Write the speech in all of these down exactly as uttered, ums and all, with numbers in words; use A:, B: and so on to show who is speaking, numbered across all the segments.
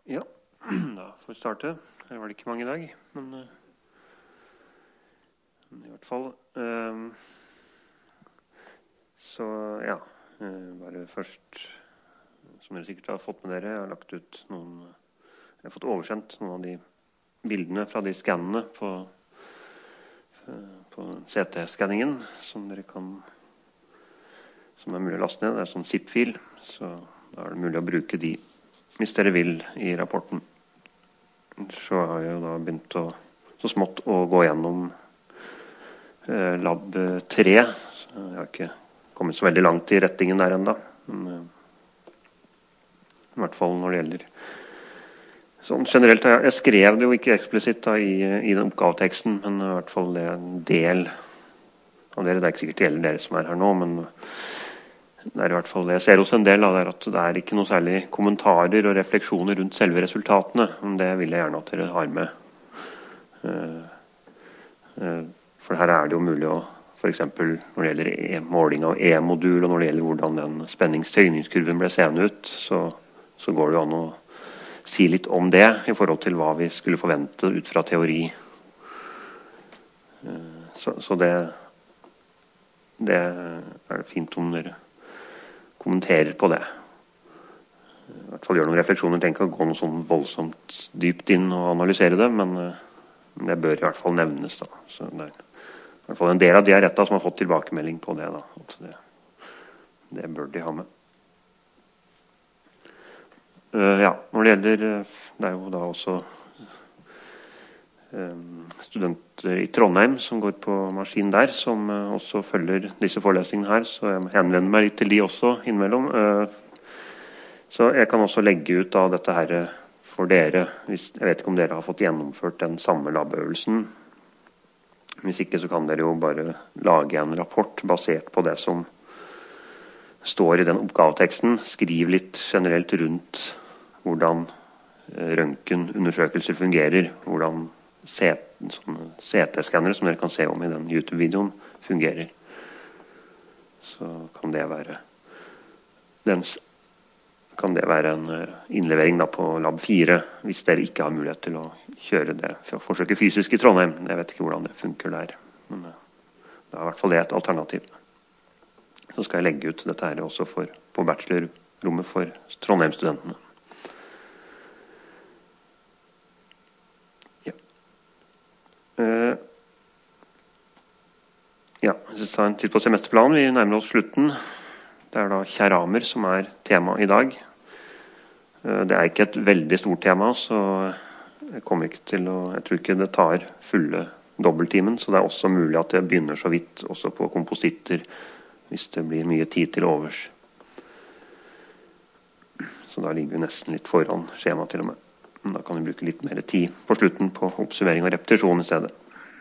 A: Ja, da får vi starte. Her var det ikke mange i dag, men, men i hvert fall. Um, så ja, bare først, som dere sikkert har fått med dere, jeg har lagt ut noen, jeg har fått oversendt noen av de bildene fra de skannene på, på C T-skanningen, som dere kan, som er mulig å laste ned. Det er sånn zip-fil, så da er det mulig å bruke de hvis dere vil i rapporten. Så har jeg jo da begynt å, så smått å gå gjennom eh, lab tre. Så jeg har ikke kommet så veldig langt i rettingen der enda. Men eh, i hvert fall når det gjelder sånn generelt, jeg, jeg skrev det jo ikke eksplisitt da, i, i den oppgaveteksten, men i hvert fall det er en del av dere. Det er ikke sikkert gjelder dere som er her nå, men det er i hvert fall det jeg ser hos en del av det, er at det er ikke noe særlig kommentarer og refleksjoner rundt selve resultatene. Men det vil jeg gjerne at dere har med. For her er det jo mulig å, for eksempel når det gjelder e måling av E-modul, og når det gjelder hvordan den spenningstøyningskurven ble seende ut, så, så går det jo an å si litt om det i forhold til hva vi skulle forvente ut fra teori. Så, så det, det er fint om dere kommenterer på det. I hvert fall gjør noen refleksjoner, tenker å gå noe sånn voldsomt dypt inn og analysere det, men det bør i hvert fall nevnes da. Så det er i hvert fall en del av de er rettet som har fått tilbakemelding på det da. Det, det bør de ha med. Uh, ja, når det gjelder, det er jo da også um, studenter i Trondheim som går på maskin der, som uh, også følger disse forelesningene her, så jeg henvender meg litt til de også innimellom. Uh, så jeg kan også legge ut av dette her for dere, hvis, jeg vet ikke om dere har fått gjennomført den samme labøvelsen. Hvis ikke så kan dere jo bare lage en rapport basert på det som står i den oppgaveteksten. Skriv litt generelt rundt hvordan røntgenundersøkelser fungerer, hvordan C T-skannere som dere kan se om i den YouTube-videoen fungerer. Så kan det være den, kan det være en innlevering da på lab fire, hvis dere ikke har mulighet til å kjøre det for å forsøke fysisk i Trondheim. Jeg vet ikke hvordan det funker der, men det er i hvert fall det et alternativ. Så skal jeg legge ut dette her også for, på bachelorrommet for Trondheim-studentene. Ja. Uh, ja, hvis vi tar en titt på semesterplanen, vi nærmer oss slutten. Det er da keramer som er tema i dag. Uh, det er ikke et veldig stort tema, så jeg kommer ikke til å, jeg tror ikke det tar fulle dobbelttimen, så det er også mulig at det begynner så vidt også på kompositter, hvis det blir mye tid til overs. Så da ligger vi nesten litt foran skjema til og med. Men da kan vi bruke litt mer tid på slutten på oppsummering og repetisjon i stedet.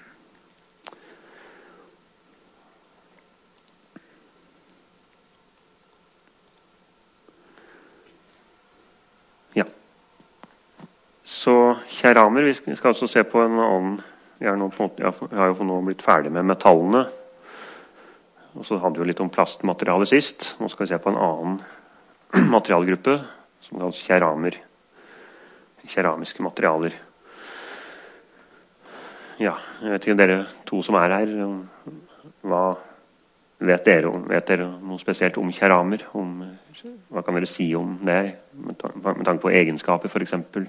A: Ja. Så keramer, vi skal også se på en annen, vi er nå på en måte, jeg har jo nå blitt ferdig med metallene. Og så hadde vi litt om plastmateriale sist. Nå skal vi se på en annen materialgruppe, som kalles keramer. Keramiske materialer. Ja, jeg vet ikke dere to som er her, hva vet dere, om, vet dere noe spesielt om keramer? Om, hva kan dere si om det, med tanke på egenskaper for eksempel?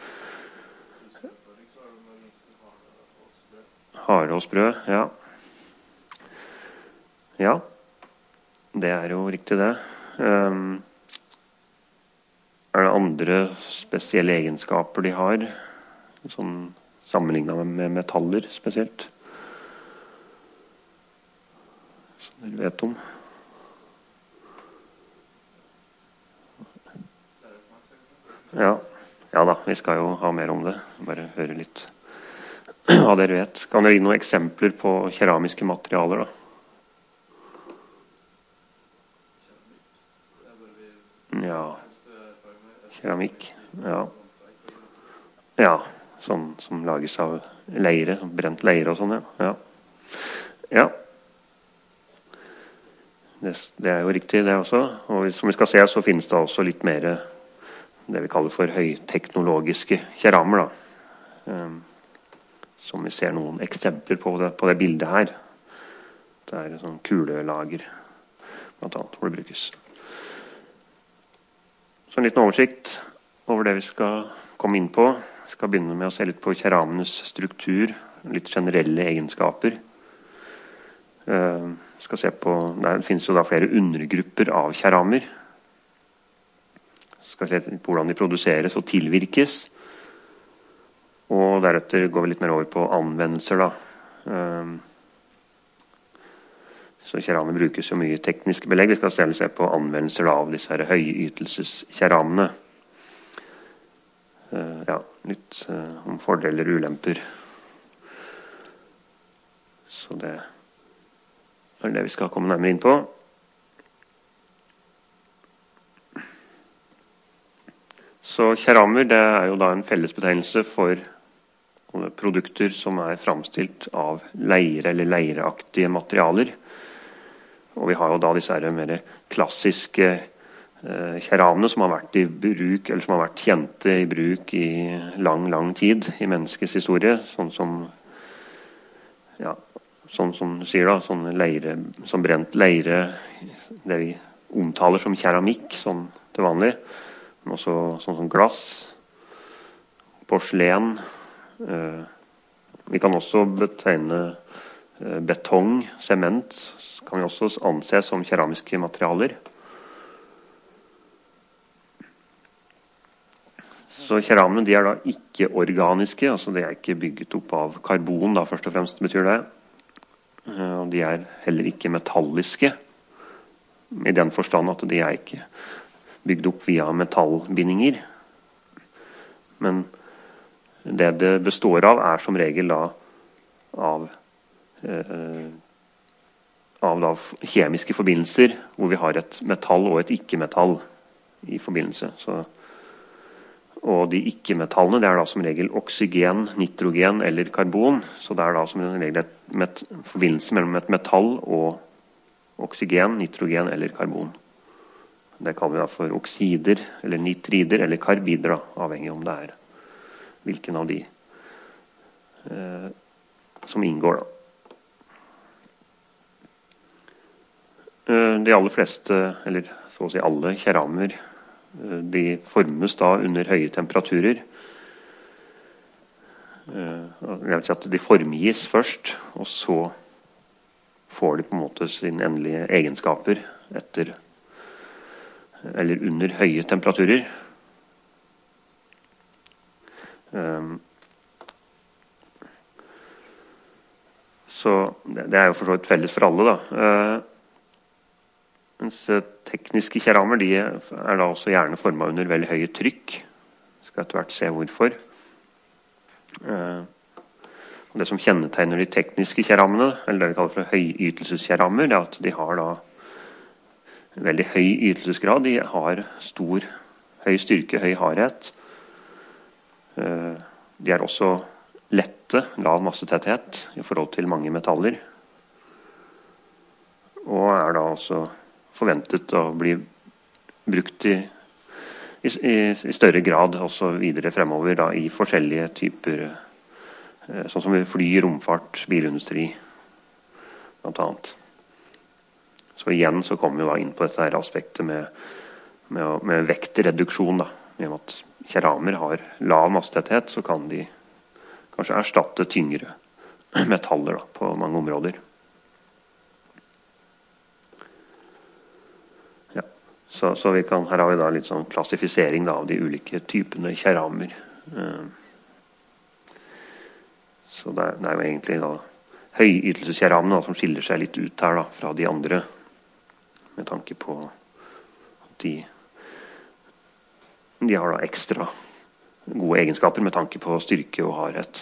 A: Hare og sprø, ja. Ja, det er jo riktig det. Um, er det andre spesielle egenskaper de har, sånn sammenlignet med metaller spesielt, som dere vet om? Ja, ja da, vi skal jo ha mer om det. Bare høre litt hva dere vet. Kan dere gi noen eksempler på keramiske materialer da? Ja, keramikk, ja. Ja, sånn som lages av leire, brent leire og sånn, ja. Ja. Det, det er jo riktig det også, og som vi skal se så finnes det også litt mer det vi kaller for høyteknologiske keramer, da. Um, som vi ser noen eksempler på det, på det bildet her. Det er et sånn kulelager, blant annet, hvor det brukes. Så en liten oversikt over det vi skal komme inn på. Vi skal begynne med å se litt på keramenes struktur, litt generelle egenskaper. Uh, skal se på, der finnes jo da flere undergrupper av keramer. Skal se litt på hvordan de produseres og tilvirkes. Og deretter går vi litt mer over på anvendelser, da. Um, så keramer brukes jo mye tekniske belegg. Vi skal selv se på anvendelser da, av disse her høyytelseskeramene. Uh, ja, litt uh, om fordeler og ulemper. Så det er det vi skal komme nærmere inn på. Så keramer, det er jo da en fellesbetegnelse for produkter som er framstilt av leire eller leireaktige materialer. Og vi har jo da disse her mer klassiske eh, keramene som har vært i bruk, eller som har vært kjente i bruk i lang, lang tid i menneskets historie. Sånn som, ja, sånn som du sier da, sånn leire, som brent leire, det vi omtaler som keramikk, sånn til vanlig. Men også sånn som glass, porselen. Uh, vi kan også betegne uh, betong, sement, kan vi også anse som keramiske materialer. Så keramene de er da ikke organiske, altså de er ikke bygget opp av karbon, da først og fremst betyr det. Uh, og de er heller ikke metalliske, i den forstand at de er ikke bygd opp via metallbindinger. Men det det består av er som regel da av, eh, av da kjemiske forbindelser, hvor vi har et metall og et ikke-metall i forbindelse. Så, og de ikke-metallene det er da som regel oksygen, nitrogen eller karbon. Så det er da som regel et met, forbindelse mellom et metall og oksygen, nitrogen eller karbon. Det kaller vi da for oksider, eller nitrider, eller karbider, da, avhengig om det er hvilken av de eh, som inngår. Da. Eh, de aller fleste, eller så å si alle keramer, eh, de formes da under høye temperaturer. Eh, jeg vil si at de formgis først, og så får de på en måte sine endelige egenskaper etter eller under høye temperaturer. Um, så det, det er jo for så vidt felles for alle, da. Uh, mens tekniske keramer de er da også gjerne formet under veldig høye trykk. Jeg skal etter hvert se hvorfor. Uh, og det som kjennetegner de tekniske keramene, eller det vi kaller for høyytelseskeramer, det er at de har da veldig høy ytelsesgrad. De har stor, høy styrke, høy hardhet. De er også lette, lav massetetthet i forhold til mange metaller. Og er da også forventet å bli brukt i, i, i større grad også videre fremover da, i forskjellige typer, sånn som fly, romfart, bilindustri, blant annet. Så igjen så kommer vi da inn på dette her aspektet med, med, med vektreduksjon. Da. I og med at keramer har lav massetetthet, så kan de kanskje erstatte tyngre metaller da, på mange områder. Ja. Så, så vi kan, her har vi da litt sånn klassifisering da, av de ulike typene keramer. Så det er, det er jo egentlig da høyytelseskeramene som skiller seg litt ut her da, fra de andre, med tanke på at de, de har da ekstra gode egenskaper med tanke på styrke og hardhet.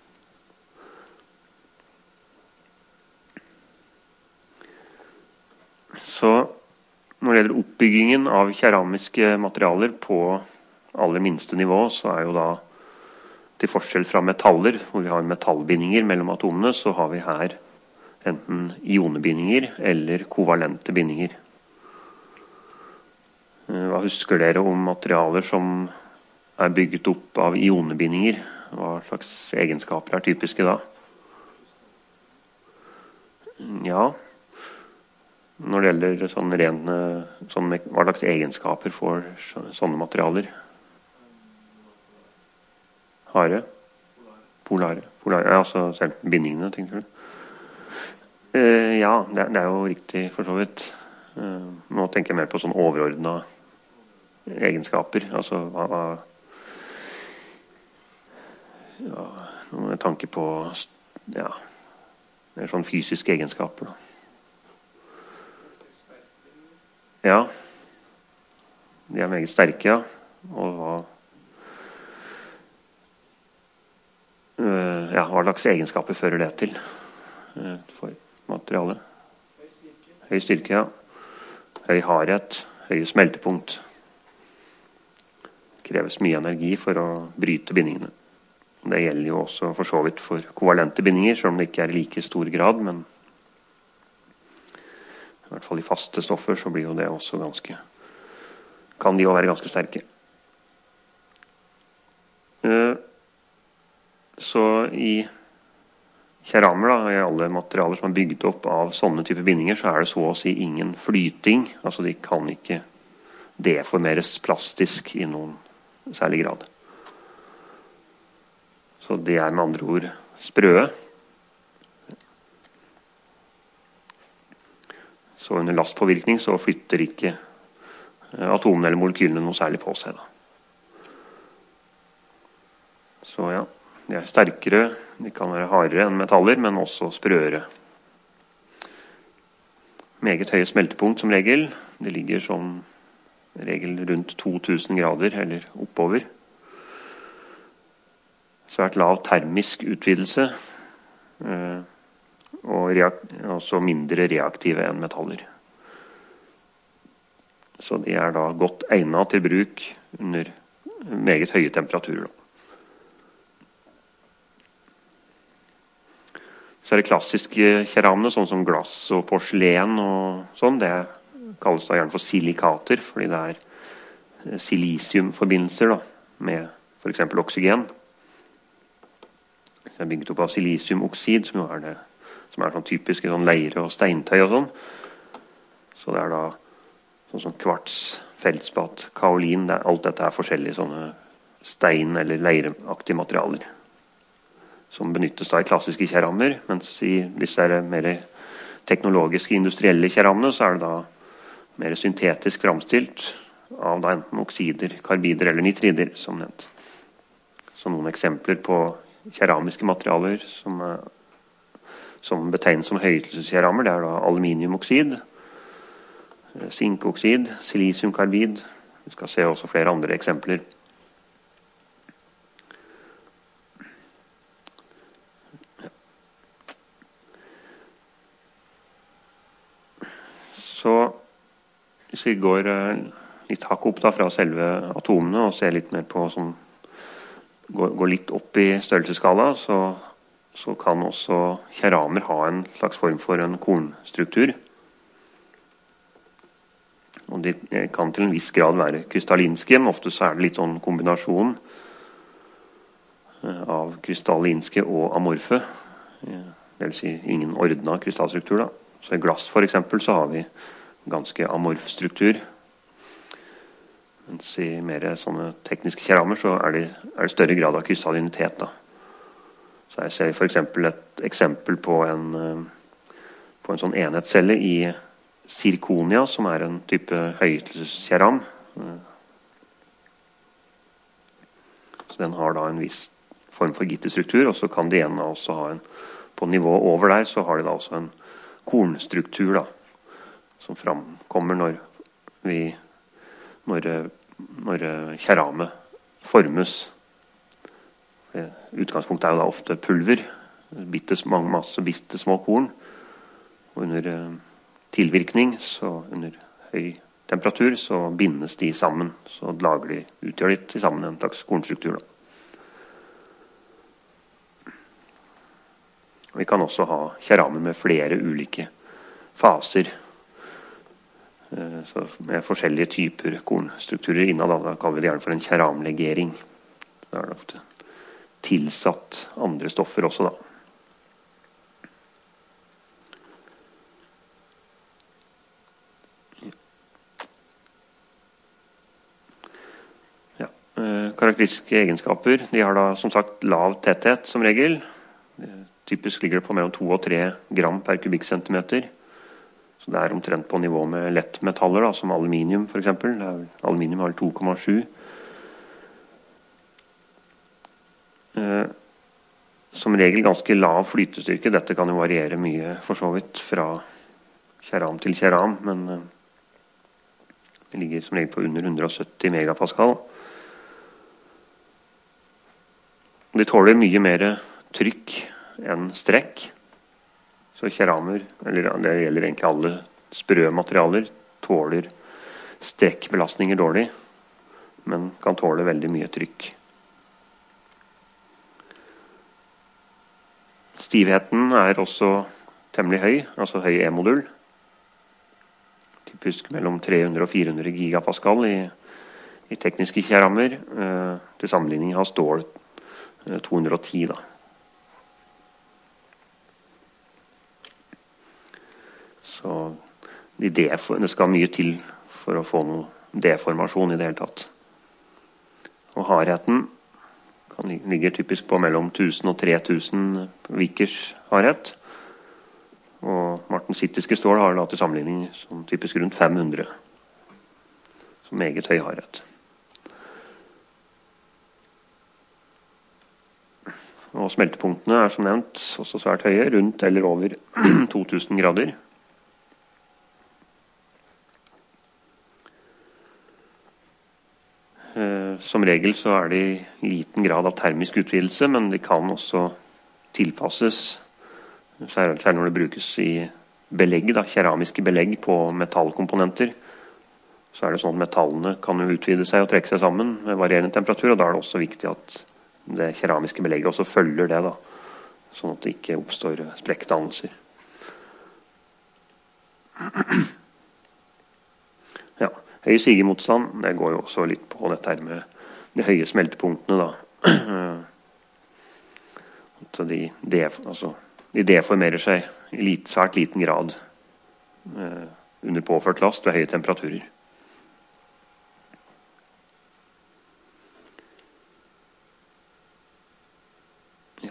A: Så når det gjelder oppbyggingen av keramiske materialer på aller minste nivå, så er jo da til forskjell fra metaller, hvor vi har metallbindinger mellom atomene, så har vi her enten ionebindinger eller kovalente bindinger. Hva husker dere om materialer som er bygget opp av ionebindinger. Hva slags egenskaper er typiske da? Ja, når det gjelder sånn rene, sånn, hva slags egenskaper får sånne materialer? Harde? Polare. Polare. Ja, altså selv bindingene, tenker du? Uh, ja, det, det er jo riktig for så vidt. Uh, nå tenker jeg mer på sånn overordnede egenskaper. Altså hva, hva ja, med tanke på ja, det er sånn fysiske egenskaper da. Ja, de er meget sterke, ja. Og hva, uh, ja, hva slags egenskaper fører det til uh, for materialet? Høy styrke. Høy styrke, ja. Høy hardhet, høye smeltepunkt. Det kreves mye energi for å bryte bindingene. Det gjelder jo også for så vidt for kovalente bindinger, selv om det ikke er i like stor grad, men i hvert fall i faste stoffer så blir jo det også ganske, kan de jo være ganske sterke. Så i keramer, da, i alle materialer som er bygget opp av sånne typer bindinger, så er det så å si ingen flyting, altså de kan ikke deformeres plastisk i noen særlig grad. Så det er med andre ord sprøe. Så under lastpåvirkning så flytter ikke atomene eller molekylene noe særlig på seg da. Så ja, de er sterkere, de kan være hardere enn metaller, men også sprøere. Meget høye smeltepunkt som regel. Det ligger som regel rundt to tusen grader eller oppover. Svært lav termisk utvidelse. Eh, og også mindre reaktive enn metaller. Så de er da godt egnet til bruk under meget høye temperaturer. Så er det klassiske keramene, sånn som glass og porselen og sånn, det kalles da gjerne for silikater, fordi det er silisiumforbindelser da, med for eksempel oksygen. Det er bygget opp av silisiumoksid, som jo er det som er sånn typisk i sånn leire og steintøy og sånn. Så det er da sånn som kvarts, feldspat, kaolin, det er, alt dette er forskjellige sånne stein- eller leireaktige materialer som benyttes da i klassiske keramer, mens i disse mer teknologiske, industrielle keramene så er det da mer syntetisk fremstilt av da enten oksider, karbider eller nitrider, som nevnt. Så noen eksempler på keramiske materialer som er som betegnes som høyhytelseskeramer, det er da aluminiumoksid, sinkoksid, silisiumkarbid. Vi skal se også flere andre eksempler. Så hvis vi går litt hakk opp da fra selve atomene og ser litt mer på sånn, går, går litt opp i størrelsesskala, så så kan også keramer ha en slags form for en kornstruktur. Og de kan til en viss grad være krystallinske, men ofte så er det litt sånn kombinasjon av krystallinske og amorfe. Det vil si ingen ordnet krystallstruktur da. Så i glass for eksempel så har vi ganske amorf struktur. Mens i mer sånne tekniske keramer så er det, er det større grad av krystallinitet da. Så jeg ser for eksempel et eksempel på en, på en sånn enhetscelle i zirkonia, som er en type høyhytelseskeram. Så den har da en viss form for gitterstruktur, og så kan det igjen også ha en, på nivået over der, så har det da også en kornstruktur da, som framkommer når vi, når, når keramet formes. Utgangspunktet er jo da ofte pulver, bitte, mange masse bitte små korn, og under eh, tilvirkning, så under høy temperatur, så bindes de sammen, så lager de, utgjør de til sammen en slags kornstruktur da. Vi kan også ha keramer med flere ulike faser. Så med forskjellige typer kornstrukturer innad, da kaller vi det gjerne for en keramlegering. Da er det ofte tilsatt andre stoffer også, da. Ja. Karakteristiske egenskaper, de har da som sagt lav tetthet som regel. Typisk ligger det på mellom to og tre gram per kubikkcentimeter. Så det er omtrent på nivå med lettmetaller, da, som aluminium for eksempel. Det er, aluminium har to komma sju. Eh, som regel ganske lav flytestyrke. Dette kan jo variere mye for så vidt fra keram til keram, men eh, det ligger som regel på under hundre og sytti megapascal. De tåler mye mer trykk enn strekk. Så keramer, eller det gjelder egentlig alle sprø materialer, tåler strekkbelastninger dårlig, men kan tåle veldig mye trykk. Stivheten er også temmelig høy, altså høy E-modul. Typisk mellom tre hundre og fire hundre gigapascal i, i tekniske keramer. Eh, til sammenligning har stål eh, to hundre og ti da. Så det skal mye til for å få noe deformasjon i det hele tatt. Og hardheten kan ligge typisk på mellom tusen og tre tusen Vickers hardhet. Og martensittiske stål har da til sammenligning som typisk rundt fem hundre. Så meget høy hardhet. Og smeltepunktene er som nevnt også svært høye, rundt eller over to tusen grader. Som regel så er det i liten grad av termisk utvidelse, men det kan også tilpasses, særlig når det brukes i belegg, da, keramiske belegg på metallkomponenter. Så er det sånn at metallene kan utvide seg og trekke seg sammen med varierende temperatur, og da er det også viktig at det keramiske belegget også følger det, da, sånn at det ikke oppstår sprekkdannelser. Ja. Høy sigemotstand, det går jo også litt på dette her med de høye smeltepunktene da. At de, def, altså, de deformerer seg i lit, svært liten grad eh, under påført last ved høye temperaturer. Ja.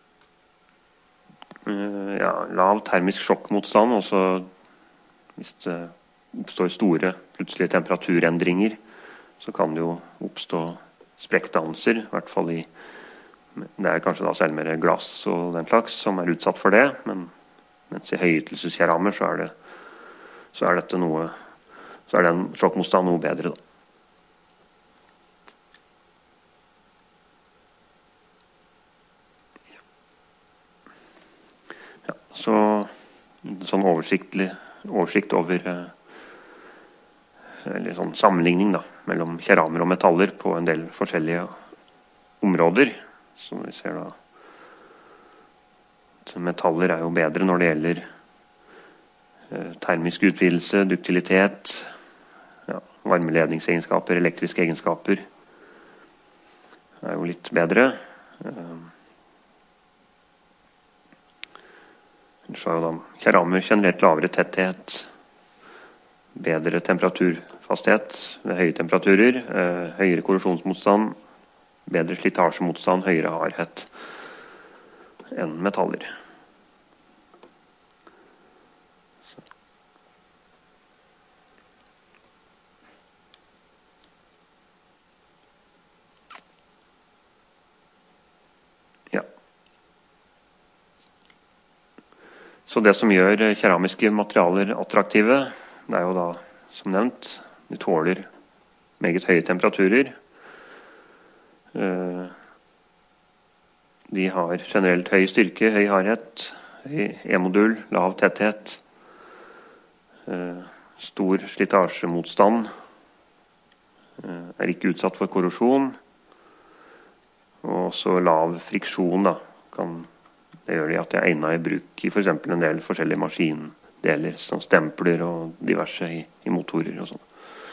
A: Eh, ja, lav termisk sjokkmotstand, også hvis det oppstår store plutselige temperaturendringer, så kan det jo oppstå sprekkdannelser, i hvert fall i, det er kanskje da selv mer glass og den slags som er utsatt for det, men mens i høyhytelseskeramer så er det, så er dette noe, så er den sjokkmotstand noe bedre da. Ja, så sånn oversiktlig, oversikt over eller sånn sammenligning da, mellom keramer og metaller på en del forskjellige områder. Så vi ser da at metaller er jo bedre når det gjelder eh, termisk utvidelse, duktilitet, ja, varmeledningsegenskaper, elektriske egenskaper. Det er jo litt bedre. Eh, så er jo da keramer generelt lavere tetthet, bedre temperaturfasthet ved høye temperaturer, eh, høyere korrosjonsmotstand, bedre slitasjemotstand, høyere hardhet enn metaller. Så. Ja. Så det som gjør keramiske materialer attraktive, det er jo da, som nevnt, de tåler meget høye temperaturer. De har generelt høy styrke, høy hardhet, høy E-modul, lav tetthet, stor slitasjemotstand, er ikke utsatt for korrosjon, og også lav friksjon da, kan det gjøre at det er egnet i bruk i for eksempel en del forskjellige maskin, deler, sånn stempler og diverse i, i motorer og sånn.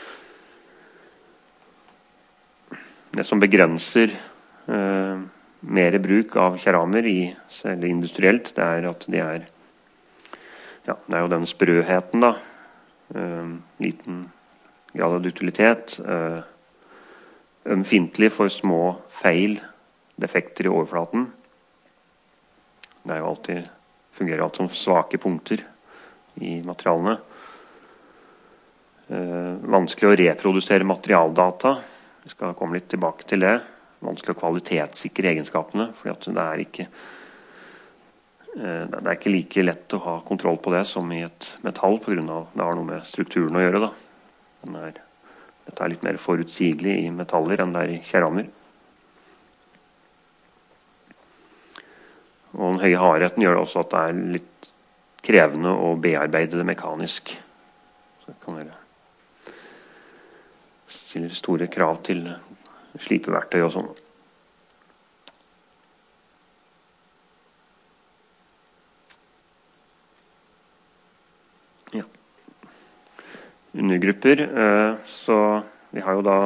A: Det som begrenser eh, mer bruk av keramer i, eller industrielt, det er at de er, ja, det er jo den sprøheten da, eh, liten grad av duktilitet, eh, ømfintlig for små feil, defekter i overflaten. Det er jo alltid, fungerer alltid som svake punkter i materialene. Eh, vanskelig å reprodusere materialdata. Vi skal komme litt tilbake til det. Vanskelig å kvalitetssikre egenskapene, fordi at det er ikke eh, det er ikke like lett å ha kontroll på det som i et metall, på grunn av det har noe med strukturen å gjøre da. Den er, dette er litt mer forutsigelig i metaller enn det er i keramer. Og den høye hardheten gjør også at det er litt krevende å bearbeide det mekanisk. Så det kan være stiller store krav til slipeverktøy og sånn. Ja. Undergrupper, så vi har jo da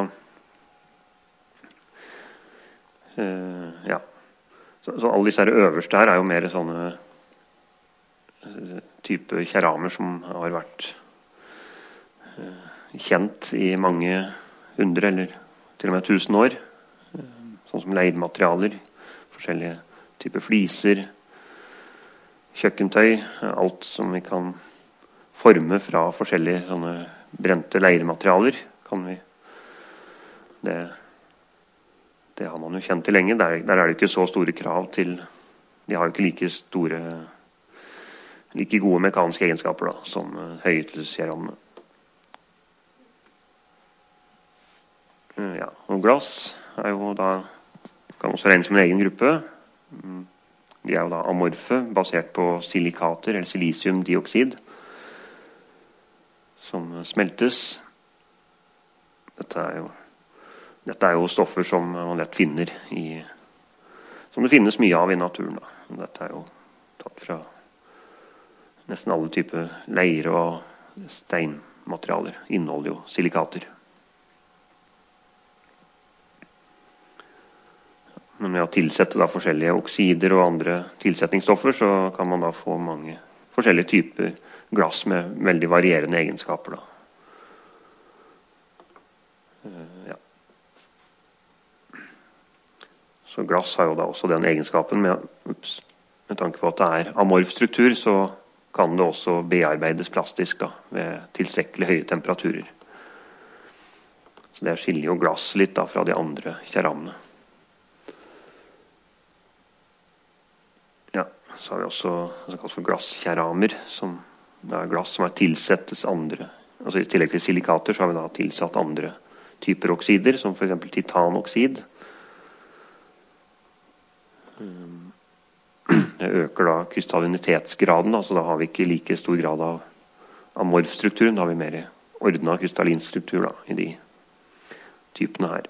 A: ja. Så, så alle disse her øverste her er jo mer sånne uh, type keramer som har vært uh, kjent i mange hundre eller til og med tusen år. Uh, sånn som leirmaterialer, forskjellige typer fliser, kjøkkentøy, uh, alt som vi kan forme fra forskjellige sånne brente leirmaterialer, kan vi det Det har man jo kjent til lenge. Der, der er det ikke så store krav til. De har jo ikke like store, like gode mekaniske egenskaper da, som uh, høyhytelseskeramene. Uh, ja, og glass er jo da, kan også regnes som en egen gruppe. Um, de er jo da amorfe, basert på silikater, eller silisiumdioksid, som smeltes. Dette er jo Dette er jo stoffer som man lett finner i, som det finnes mye av i naturen. Da. Dette er jo tatt fra nesten alle typer leire og steinmaterialer. Inneholder jo silikater. Men med å tilsette da forskjellige oksider og andre tilsetningsstoffer, så kan man da få mange forskjellige typer glass med veldig varierende egenskaper. Da. Ja. Så glass har jo da også den egenskapen med, ups, med tanke på at det er amorf struktur, så kan det også bearbeides plastisk da, ved tilstrekkelig høye temperaturer. Så det skiller jo glass litt da, fra de andre keramene. Ja, så har vi også det som kalles for glasskeramer, som det er glass som er tilsettes andre. Altså i tillegg til silikater så har vi da tilsatt andre typer oksider, som for eksempel titanoksid. Det øker da krystallinitetsgraden, så da har vi ikke like stor grad av amorfstrukturen, da har vi mer ordnet krystallinstruktur da, i de typene her.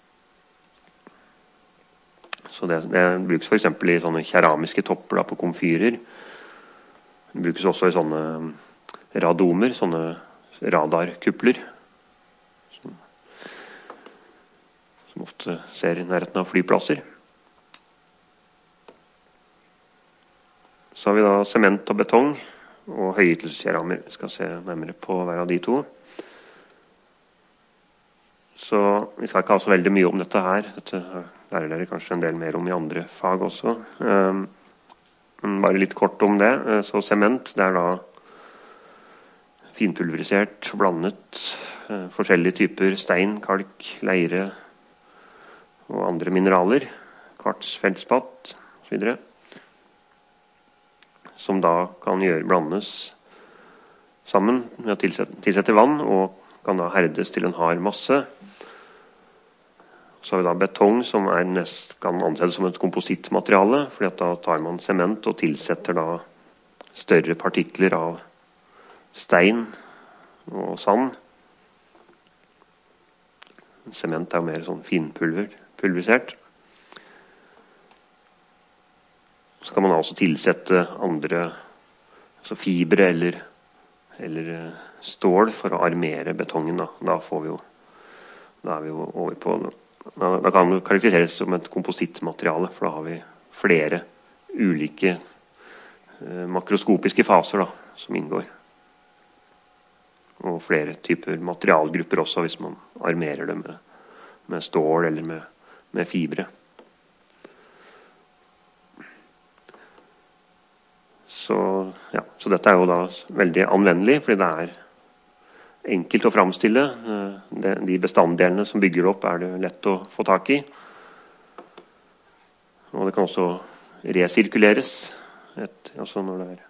A: Så det, det brukes for eksempel i sånne keramiske topper da, på komfyrer. Det brukes også i sånne radomer, sånne radarkupler, som, som ofte ser i nærheten av flyplasser. Så har vi da sement og betong og høyhytelseskeramer. Vi skal se nærmere på hver av de to. Så vi skal ikke ha så veldig mye om dette her. Dette lærer dere kanskje en del mer om i andre fag også. Men bare litt kort om det. Så sement, det er da finpulverisert, blandet forskjellige typer stein, kalk, leire og andre mineraler. Kvarts, feldspatt og så videre. Som da kan gjøre, blandes sammen med å tilsette, tilsette vann, og kan da herdes til en hard masse. Så har vi da betong, som er nest, kan anses som et komposittmateriale, fordi at da tar man sement og tilsetter da større partikler av stein og sand. Sement er jo mer sånn finpulver, pulverisert. Så kan man også tilsette andre altså fibre eller eller stål for å armere betongen. Da, da, får vi jo, da er vi jo over på da, da kan det karakteriseres som et komposittmateriale, for da har vi flere ulike eh, makroskopiske faser da, som inngår. Og flere typer materialgrupper også, hvis man armerer det med, med stål eller med, med fibre. Så, ja, så dette er jo da veldig anvendelig, fordi det er enkelt å framstille. De bestanddelene som bygger opp er det lett å få tak i. Og det kan også resirkuleres. Et, altså når det er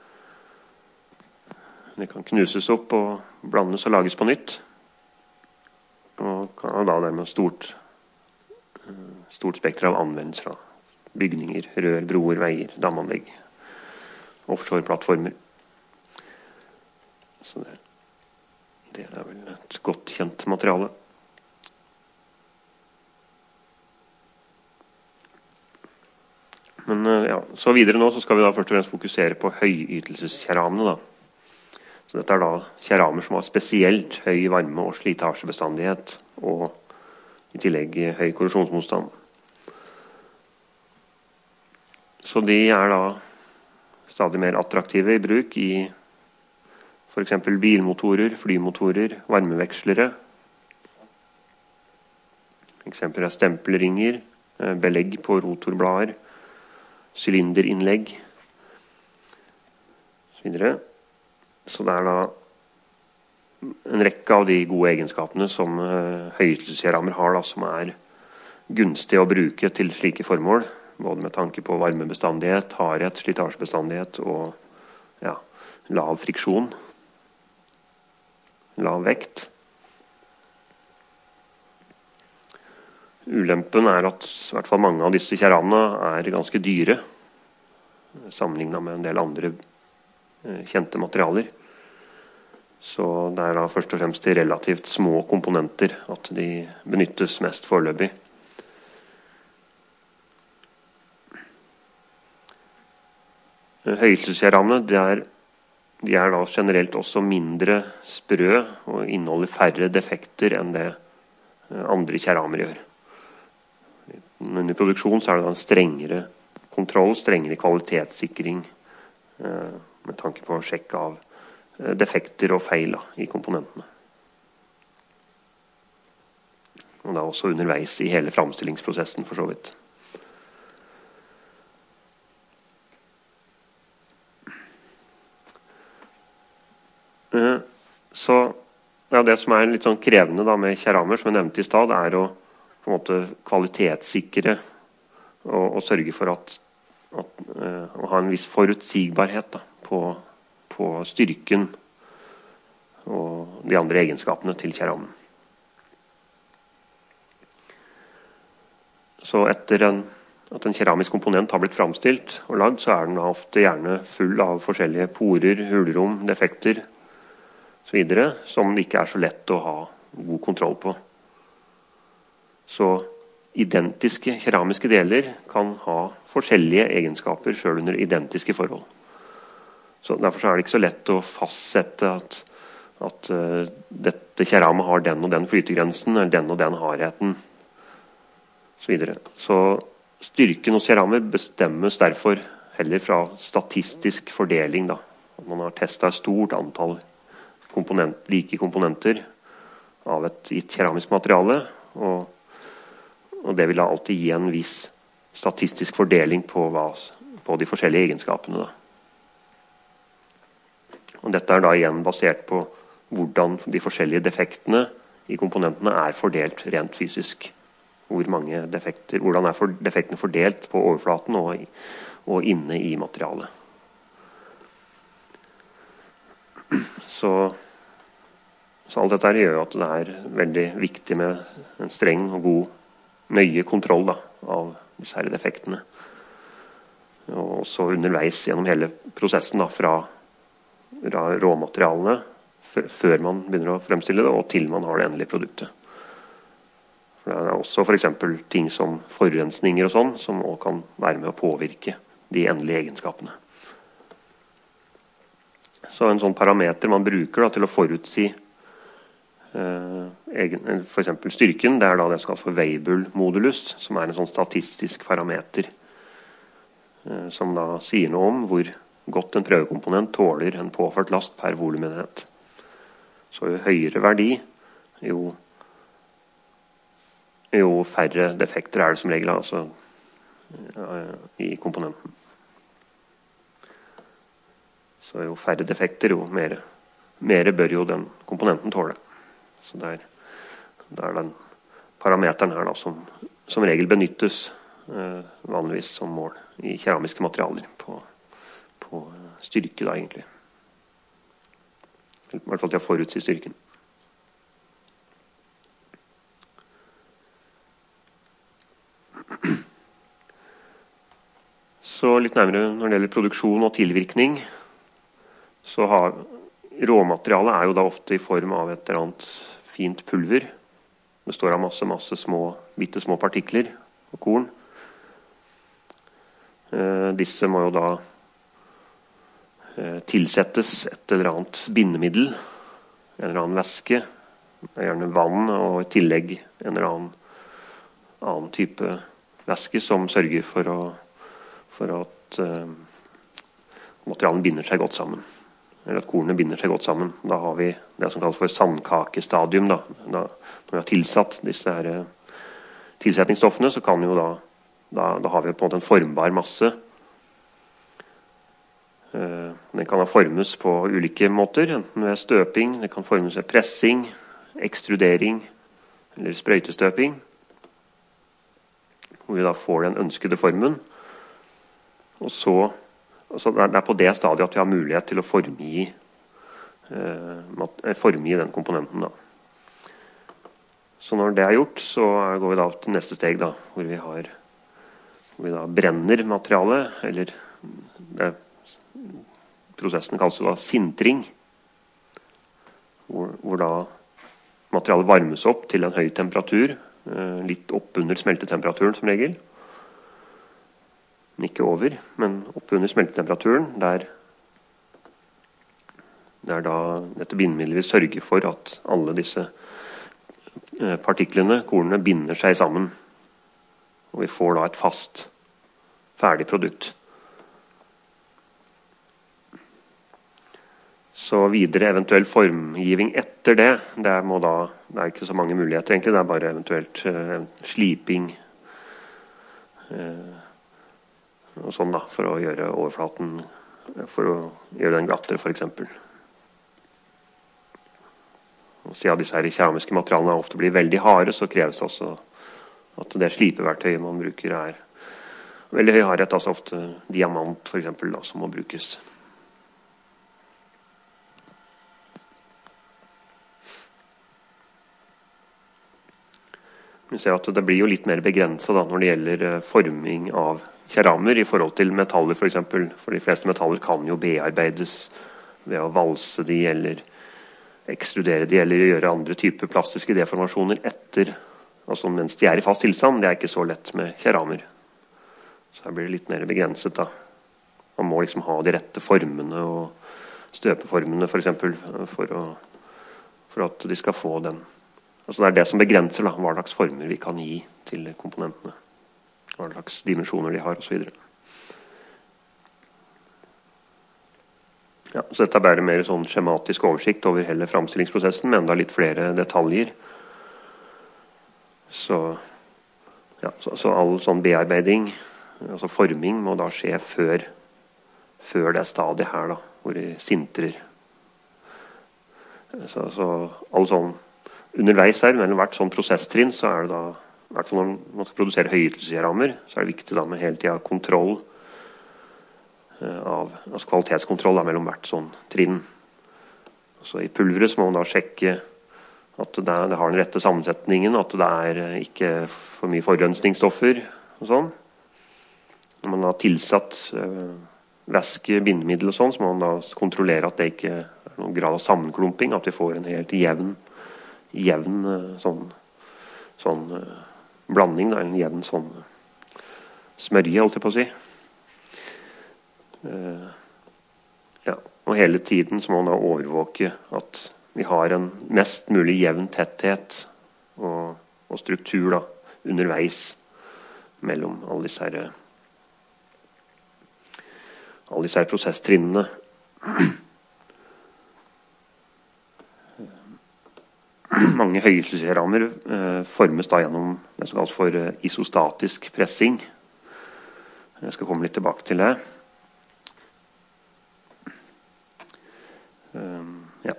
A: det kan knuses opp og blandes og lages på nytt. Og kan ha da dermed stort, stort spekter av anvendelser fra bygninger, rør, broer, veier, damanlegg, offshore-plattformer. Så det, det er vel et godt kjent materiale. Men ja, så videre nå så skal vi da først og fremst fokusere på høyytelseskeramene da. Så dette er da keramer som har spesielt høy varme- og slitasjebestandighet, og i tillegg høy korrosjonsmotstand. Så de er da stadig mer attraktive i bruk i for eksempel bilmotorer, flymotorer, varmevekslere. Eksempler er stempelringer, belegg på rotorblader, sylinderinnlegg, så videre. Så det er da en rekke av de gode egenskapene som uh, høyytelseskeramer har, da, som er gunstig å bruke til slike formål, både med tanke på varmebestandighet, hardhet, slitasjebestandighet og ja, lav friksjon, lav vekt. Ulempen er at i hvert fall mange av disse keramene er ganske dyre, sammenlignet med en del andre kjente materialer. Så det er da først og fremst de relativt små komponenter at de benyttes mest foreløpig. Høyytelseskeramene, de er, de er da generelt også mindre sprø og inneholder færre defekter enn det andre keramer gjør. Under produksjon så er det da en strengere kontroll, strengere kvalitetssikring eh, med tanke på å sjekke av eh, defekter og feil da, i komponentene. Og da også underveis i hele framstillingsprosessen for så vidt. Eh, så ja, det som er litt sånn krevende da, med keramer, som jeg nevnte i stad, er å på en måte kvalitetssikre og, og sørge for at, at uh, å ha en viss forutsigbarhet da, på, på styrken og de andre egenskapene til keramen. Så etter en, at en keramisk komponent har blitt framstilt og lagd, så er den ofte gjerne full av forskjellige porer, hulrom, defekter så videre, som det ikke er så lett å ha god kontroll på. Så identiske keramiske deler kan ha forskjellige egenskaper selv under identiske forhold. Så derfor er det ikke så lett å fastsette at, at uh, dette keramet har den og den flytegrensen, eller den og den hardheten, så videre. Så styrken hos keramer bestemmes derfor heller fra statistisk fordeling. Da. At man har testet et stort antall komponent, like komponenter av et gitt keramisk materiale, og Og det vil da alltid gi en viss statistisk fordeling på, hva, på de forskjellige egenskapene. Da. Og dette er da igjen basert på hvordan de forskjellige defektene i komponentene er fordelt rent fysisk. Hvor mange defekter, hvordan er for, defektene fordelt på overflaten og, og inne i materialet. Så, så alt dette gjør at det er veldig viktig med en streng og god nøye kontroll da, av disse her defektene. Og så underveis gjennom hele prosessen da, fra råmaterialene før man begynner å fremstille det, og til man har det endelige produktet. For det er også for eksempel ting som forurensninger og sånn, som også kan være med å påvirke de endelige egenskapene. Så en sånn parameter man bruker da, til å forutsi eh, egen, for eksempel styrken, det er da det som kalles for Weibull-modulus, som er en sånn statistisk parameter eh, som da sier noe om hvor godt en prøvekomponent tåler en påført last per volumenhet. Så jo høyere verdi, jo, jo færre defekter er det som regel altså, i komponenten. Så jo færre defekter, jo mer, mer bør jo den komponenten tåle. Så det er, det er den parameteren her da, som, som regel benyttes eh, vanligvis som mål i keramiske materialer på, på styrke da egentlig. I hvert fall til å forutsi styrken. Så litt nærmere når det gjelder produksjon og tilvirkning, så har råmaterialet er jo da ofte i form av et eller annet fint pulver. Det står av masse, masse små, bitte små partikler og korn. Eh, disse må jo da eh, tilsettes et eller annet bindemiddel, en eller annen væske, gjerne vann og i tillegg en eller annen, annen type væske som sørger for, å, for at eh, materialen binder seg godt sammen. Eller at kornene binder seg godt sammen. Da har vi det som kalles for sandkakestadium. Da. Da, når vi har tilsatt disse her tilsetningsstoffene, så kan jo da, da, da har vi på en måte en formbar masse. Uh, den kan ha formes på ulike måter, enten ved støping, det kan formes ved pressing, ekstrudering eller sprøytestøping. Hvor vi da får den ønskede formen. Og så Så det er på det stadiet at vi har mulighet til å formgi, eh, formgi den komponenten. Da. Så når det er gjort, så går vi da til neste steg, da, hvor vi, har, hvor vi da brenner materialet, eller det, prosessen kalles da sintring, hvor, hvor da materialet varmes opp til en høy temperatur, eh, litt opp under smeltetemperaturen som regel. Ikke over, men opp under smeltetemperaturen, der, der da dette bindemiddelet vil sørge for at alle disse partiklene, kornene, binder seg sammen. Og vi får da et fast, ferdig produkt. Så videre eventuell formgiving etter det, det, må da, det er ikke så mange muligheter egentlig, det er bare eventuelt uh, sliping, uh, og sånn da, for å gjøre overflaten, for å gjøre den glattere for eksempel. Og siden disse her keramiske materialene ofte blir veldig harde, så kreves det også at det slipeverktøyet man bruker er veldig høy hardhet, altså ofte diamant for eksempel da, som må brukes. Vi ser at det blir jo litt mer begrenset da, når det gjelder forming av keramer i forhold til metaller for eksempel. For de fleste metaller kan jo bearbeides ved å valse de eller ekstrudere de eller gjøre andre typer plastiske deformasjoner etter, altså mens de er i fast tilstand. Det er ikke så lett med keramer. Så her blir det litt mer begrenset da. Man må liksom ha de rette formene og støpeformene for eksempel for, å, for at de skal få den. Altså det er det som begrenser da, hva slags former vi kan gi til komponentene. Hva slags dimensjoner de har og så videre. Ja, så dette er bare mer sånn skjematisk oversikt over hele framstillingsprosessen, med enda litt flere detaljer. Så, ja, så, så all sånn bearbeiding, altså forming, må da skje før, før det stadiet her da, hvor de sintrer. Så, så all sånn underveis her, mellom hvert sånn prosesstrinn, så er det da i hvert fall når man skal produsere høyhytelseskeramer, så er det viktig da med hele tiden kontroll av, altså kvalitetskontroll da, mellom hvert sånn trinn. Så i pulveret så må man da sjekke at det, det har den rette sammensetningen, at det er ikke for mye forurensningsstoffer og sånn. Når man har tilsatt øh, væske, bindemiddel og sånn, så må man da kontrollere at det ikke er noen grad av sammenklumping, at vi får en helt jevn, jevn sånn, sånn blanding, da, en jevn sånn smørje, holdt jeg på å si. Uh, ja. Og hele tiden så må man da overvåke at vi har en mest mulig jevn tetthet og, og struktur da, underveis mellom alle disse her, alle disse her prosesstrinnene. Mange høyhuskerammer eh, formes da gjennom det som kalles for eh, isostatisk pressing. Jeg skal komme litt tilbake til det. Um, ja.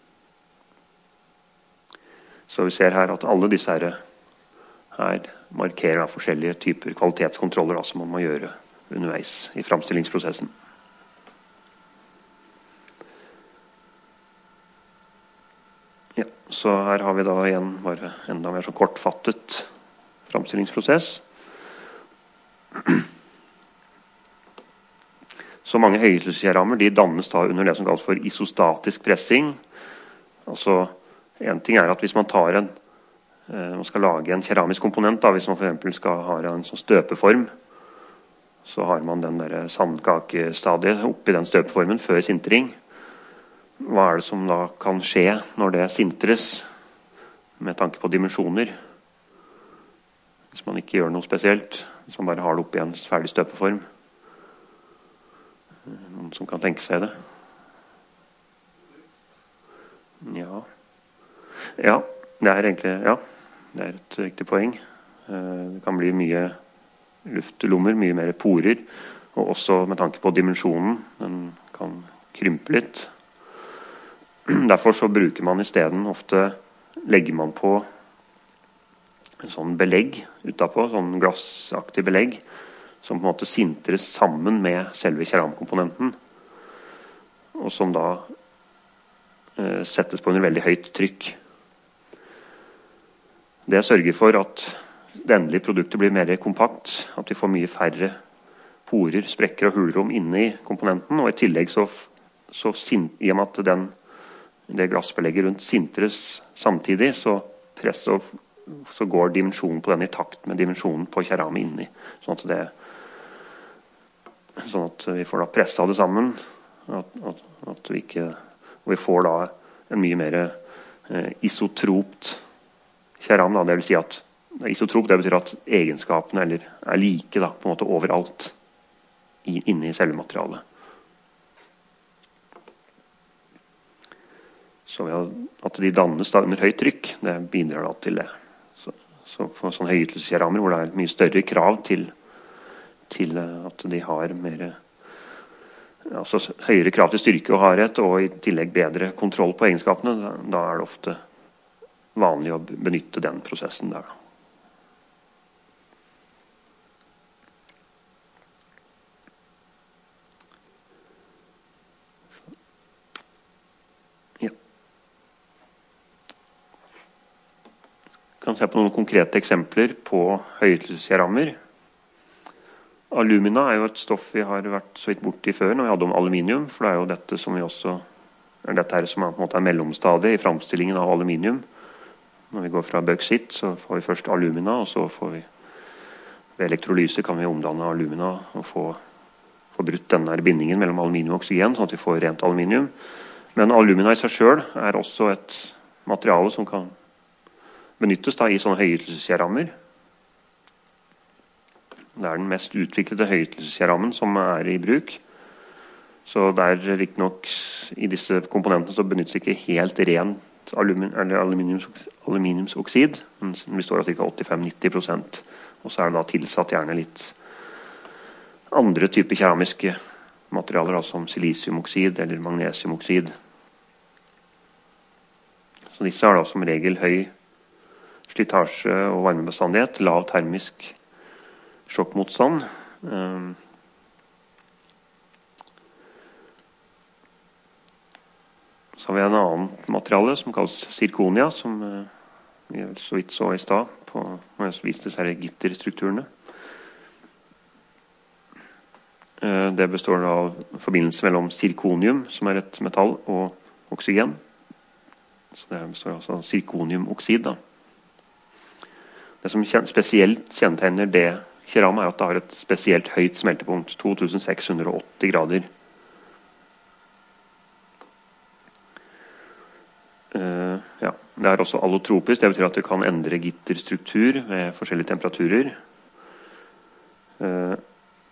A: Så vi ser her at alle disse her, her markerer da, forskjellige typer kvalitetskontroller da, som man må gjøre underveis i framstillingsprosessen. Ja, så her har vi da igjen bare enda mer så kortfattet framstillingsprosess. Så mange høyhuskerammer de dannes da under det som kalles for isostatisk pressing. Altså, en ting er at hvis man tar en, eh, man skal lage en keramisk komponent, da, hvis man for eksempel skal ha en sånn støpeform, så har man den der sandkakestadiet oppi den støpeformen før sintring. Hva er det som da kan skje når det sintres med tanke på dimensjoner? Hvis man ikke gjør noe spesielt, hvis man bare har det oppi en ferdig støpeform. Noen som kan tenke seg det? Ja. Ja, det er egentlig, ja, det er et riktig poeng. Det kan bli mye luftlommer, mye mer porer, og også med tanke på dimensjonen, den kan krympe litt. Derfor så bruker man i stedet ofte, legger man på en sånn belegg utapå, sånn glassaktig belegg, som på en måte sintres sammen med selve keramkomponenten, og som da eh, settes på under veldig høyt trykk. Det sørger for at det endelige produktet blir mer kompakt, at vi får mye færre porer, sprekker og hulrom inne i komponenten, og i tillegg så, så i og med at den, det glassbelegget rundt sintres samtidig, så press og så går dimensjonen på den i takt med dimensjonen på keramet inni, sånn at det sånn at vi får da presset det sammen, at, at, at vi ikke, og vi får da en mye mer eh, isotropt keram, da. Det vil si at isotrop, det betyr at egenskapene eller, er like da, på en måte overalt i, inne i selve materialet. Så at de dannes da under høyt trykk, det bidrar da til det. Så, så for sånne høyhytelseskerammer hvor det er mye større krav til til at de har mer, altså høyere krav til styrke og hardhet, og i tillegg bedre kontroll på egenskapene, da, da er det ofte vanlig å benytte den prosessen der. Ja. Kan se på noen konkrete eksempler på høyhytelseskerammer. Alumina er jo et stoff vi har vært så vidt borti før når vi hadde om aluminium, for det er jo dette som vi også, er dette her som er, på en måte er mellomstadiet i framstillingen av aluminium. Når vi går fra bauxitt så får vi først alumina, og så får vi ved elektrolyse kan vi omdanne alumina og få, få brutt denne bindingen mellom aluminium og oksygen, sånn at vi får rent aluminium. Men alumina i seg selv er også et materiale som kan benyttes da i sånne høyhytelseskerammer. Det er den mest utviklede høyhytelseskerammen som er i bruk. Så det er riktig nok i disse komponentene så benyttes ikke helt rent aluminium, eller aluminiums, aluminiumsoksid, men den består av ca. åttifem til nitti prosent. Og så er det da tilsatt gjerne litt andre typer keramiske materialer, da, som silisiumoksid eller magnesiumoksid. Så disse har da som regel høy slitasje og varmebestandighet, lav termisk sjokkmotstand. Um, så har vi en annen materiale som kalles zirkonia, som uh, vi så vidt så i stad, på, når jeg viste disse her gitterstrukturene. Uh, det består av forbindelse mellom zirkonium, som er et metall, og oksygen. Så det består altså av zirkoniumoksid, da. Det som spesielt kjennetegner det keram er at det har et spesielt høyt smeltepunkt, to tusen seks hundre og åtti grader. Uh, ja. Det er også allotropisk, det betyr at det kan endre gitterstruktur ved forskjellige temperaturer. Uh,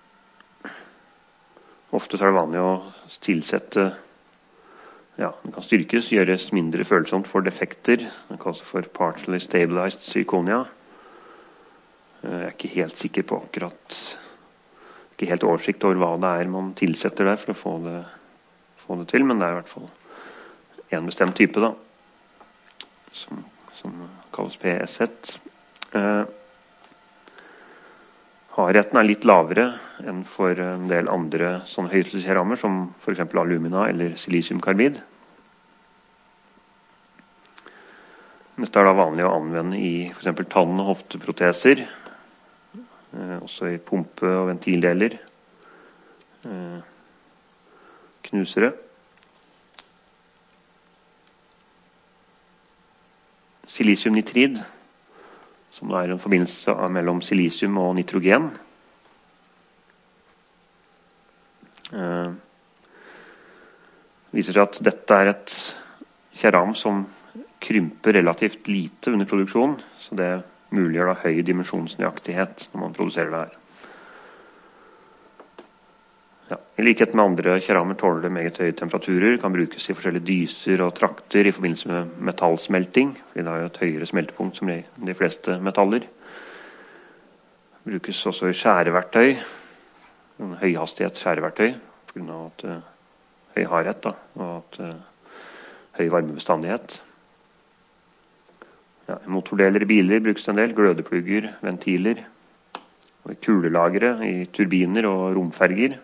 A: ofte så er det vanlig å tilsette, ja, det kan styrkes, gjøres mindre følsomt for defekter. Det kalles for partially stabilized zirconia. Uh, jeg er ikke helt sikker på akkurat, ikke helt oversikt over hva det er man tilsetter der for å få det, få det til, men det er i hvert fall en bestemt type da. Som, som kalles P S ett. Eh, hardheten er litt lavere enn for en del andre sånne høyhetskerammer, som for eksempel alumina eller silisiumkarbid. Dette er da vanlig å anvende i for eksempel tann- og hofteproteser, eh, også i pumpe- og ventildeler, eh, knusere. Silisiumnitrid, som er en forbindelse mellom silisium og nitrogen. Eh, viser seg at dette er et keram som krymper relativt lite under produksjon, så det muliggjør da høy dimensjonsnøyaktighet når man produserer det her. Ja, i likhet med andre keramer tåler det meget høye temperaturer, kan brukes i forskjellige dyser og trakter i forbindelse med metallsmelting, fordi det har jo et høyere smeltepunkt som de fleste metaller. Brukes også i skjæreverktøy, en høyhastighet skjæreverktøy, på grunn av at uh, høy hardhet da, og at uh, høy varmebestandighet. Ja, motordeler i biler brukes en del, glødeplugger, ventiler, og i kulelagere, i turbiner og romferger.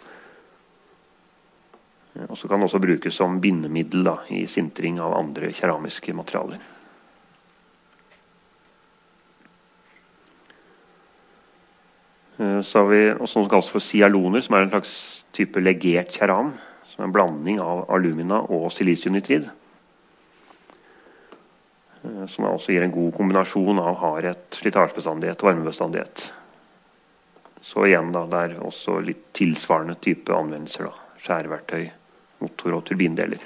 A: Og så kan det også brukes som bindemiddel da, i sintring av andre keramiske materialer. Så har vi også noe som kalles for sialoner, som er en slags type legert keram, som er en blanding av alumina og silisiumnitrid. Som også gir en god kombinasjon av hardhet, slitasjebestandighet og varmebestandighet. Så igjen da, det er også litt tilsvarende type anvendelser da, skjæreverktøy, motor- og turbindeler.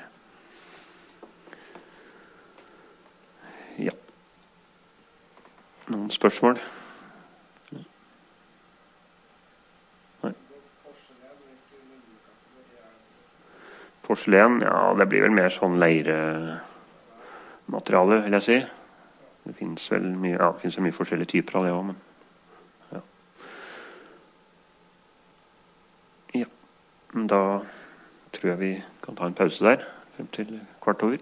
A: Ja. Noen spørsmål? Nei. Porselen, ja, det blir vel mer sånn leiremateriale, vil jeg si. Det finnes vel mye, ja, det finnes vel mye forskjellige typer av det også, men ja. Ja, da tror jeg vi kan ta en pause der, frem til kvart over.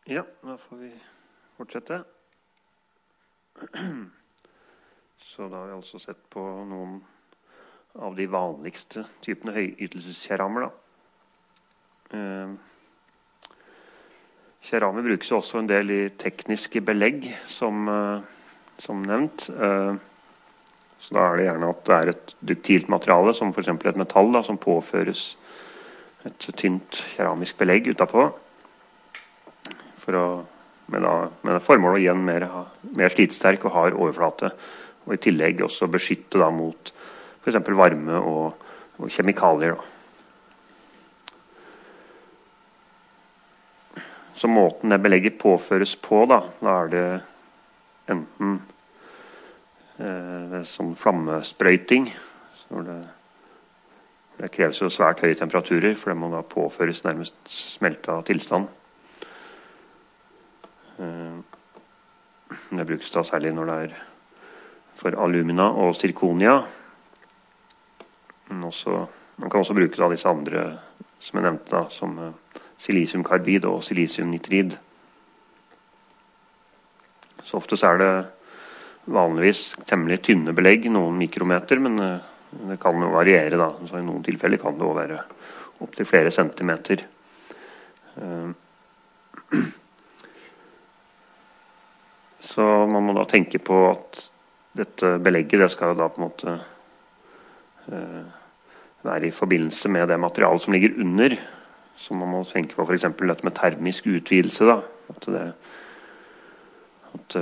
A: Ja, da får vi fortsette. Så da har vi altså sett på noen av de vanligste typene høyytelseskerammer. Eh, Keramer brukes også en del i tekniske belegg, som, eh, som nevnt. Eh, så da er det gjerne at det er et duktilt materiale, som for eksempel et metall, da, som påføres et tynt keramisk belegg utapå, for å, med, da, med formål å gi en mer, mer slitsterk og hard overflate, og i tillegg også beskytte da, mot for eksempel varme og, og kjemikalier. Da. Så måten det belegget påføres på, da, da er det enten eh, det er sånn flammesprøyting, så det, det kreves jo svært høye temperaturer, for det må da påføres nærmest smelta tilstand. Det brukes da særlig når det er for alumina og zirkonia. Men også, man kan også bruke da disse andre som jeg nevnte, da, som silisiumkarbid og silisiumnitrid. Så ofte så er det vanligvis temmelig tynne belegg, noen mikrometer, men det kan jo variere da. Så i noen tilfeller kan det også være opp til flere centimeter. Så man må da tenke på at dette belegget, det skal jo da på en måte eh, være i forbindelse med det materialet som ligger under. Så man må tenke på for eksempel dette med termisk utvidelse, da. At det, at,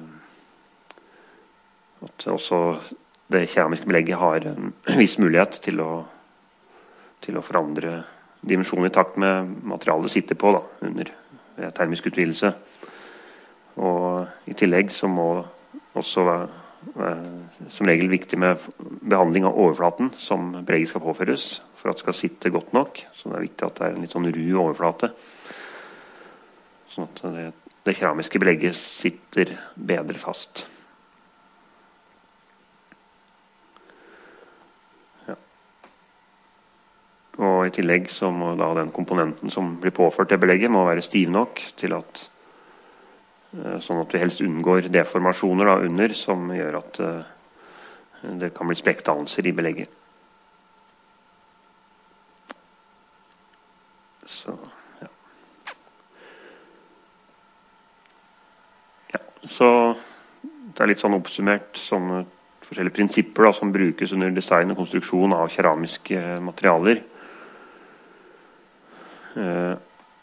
A: at også det keramiske belegget har en viss mulighet til å, til å forandre dimensjonen i takt med materialet det sitter på da, under termisk utvidelse. Og i tillegg så må også være, være som regel viktig med behandling av overflaten som belegget skal påføres for at det skal sitte godt nok. Så det er viktig at det er en litt sånn ru overflate, sånn at det, det keramiske belegget sitter bedre fast. Ja. Og i tillegg så må da den komponenten som blir påført til belegget må være stiv nok til at sånn at vi helst unngår deformasjoner da, under, som gjør at uh, det kan bli sprekkdannelser i belegget. Så, ja. Ja, så det er litt sånn oppsummert sånne forskjellige prinsipper da, som brukes under design og konstruksjon av keramiske materialer. Uh,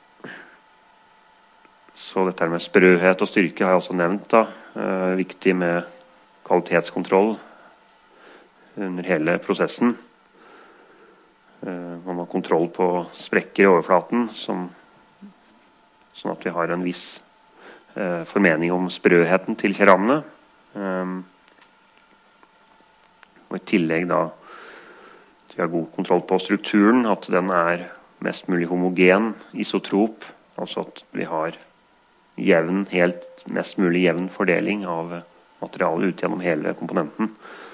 A: Så dette med sprøhet og styrke har jeg også nevnt. Da. Eh, viktig med kvalitetskontroll under hele prosessen. Eh, man har kontroll på sprekker i overflaten, som, sånn at vi har en viss eh, formening om sprøheten til keramene. Eh, og i tillegg da, vi har god kontroll på strukturen, at den er mest mulig homogen, isotrop, altså at vi har jevn, helt mest mulig jevn fordeling av materialet ut gjennom hele komponenten.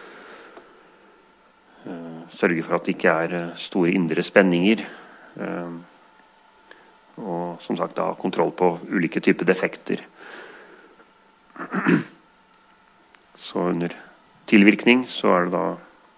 A: Sørge for at det ikke er store indre spenninger. Og som sagt da kontroll på ulike typer defekter. Så under tilvirkning så er det da,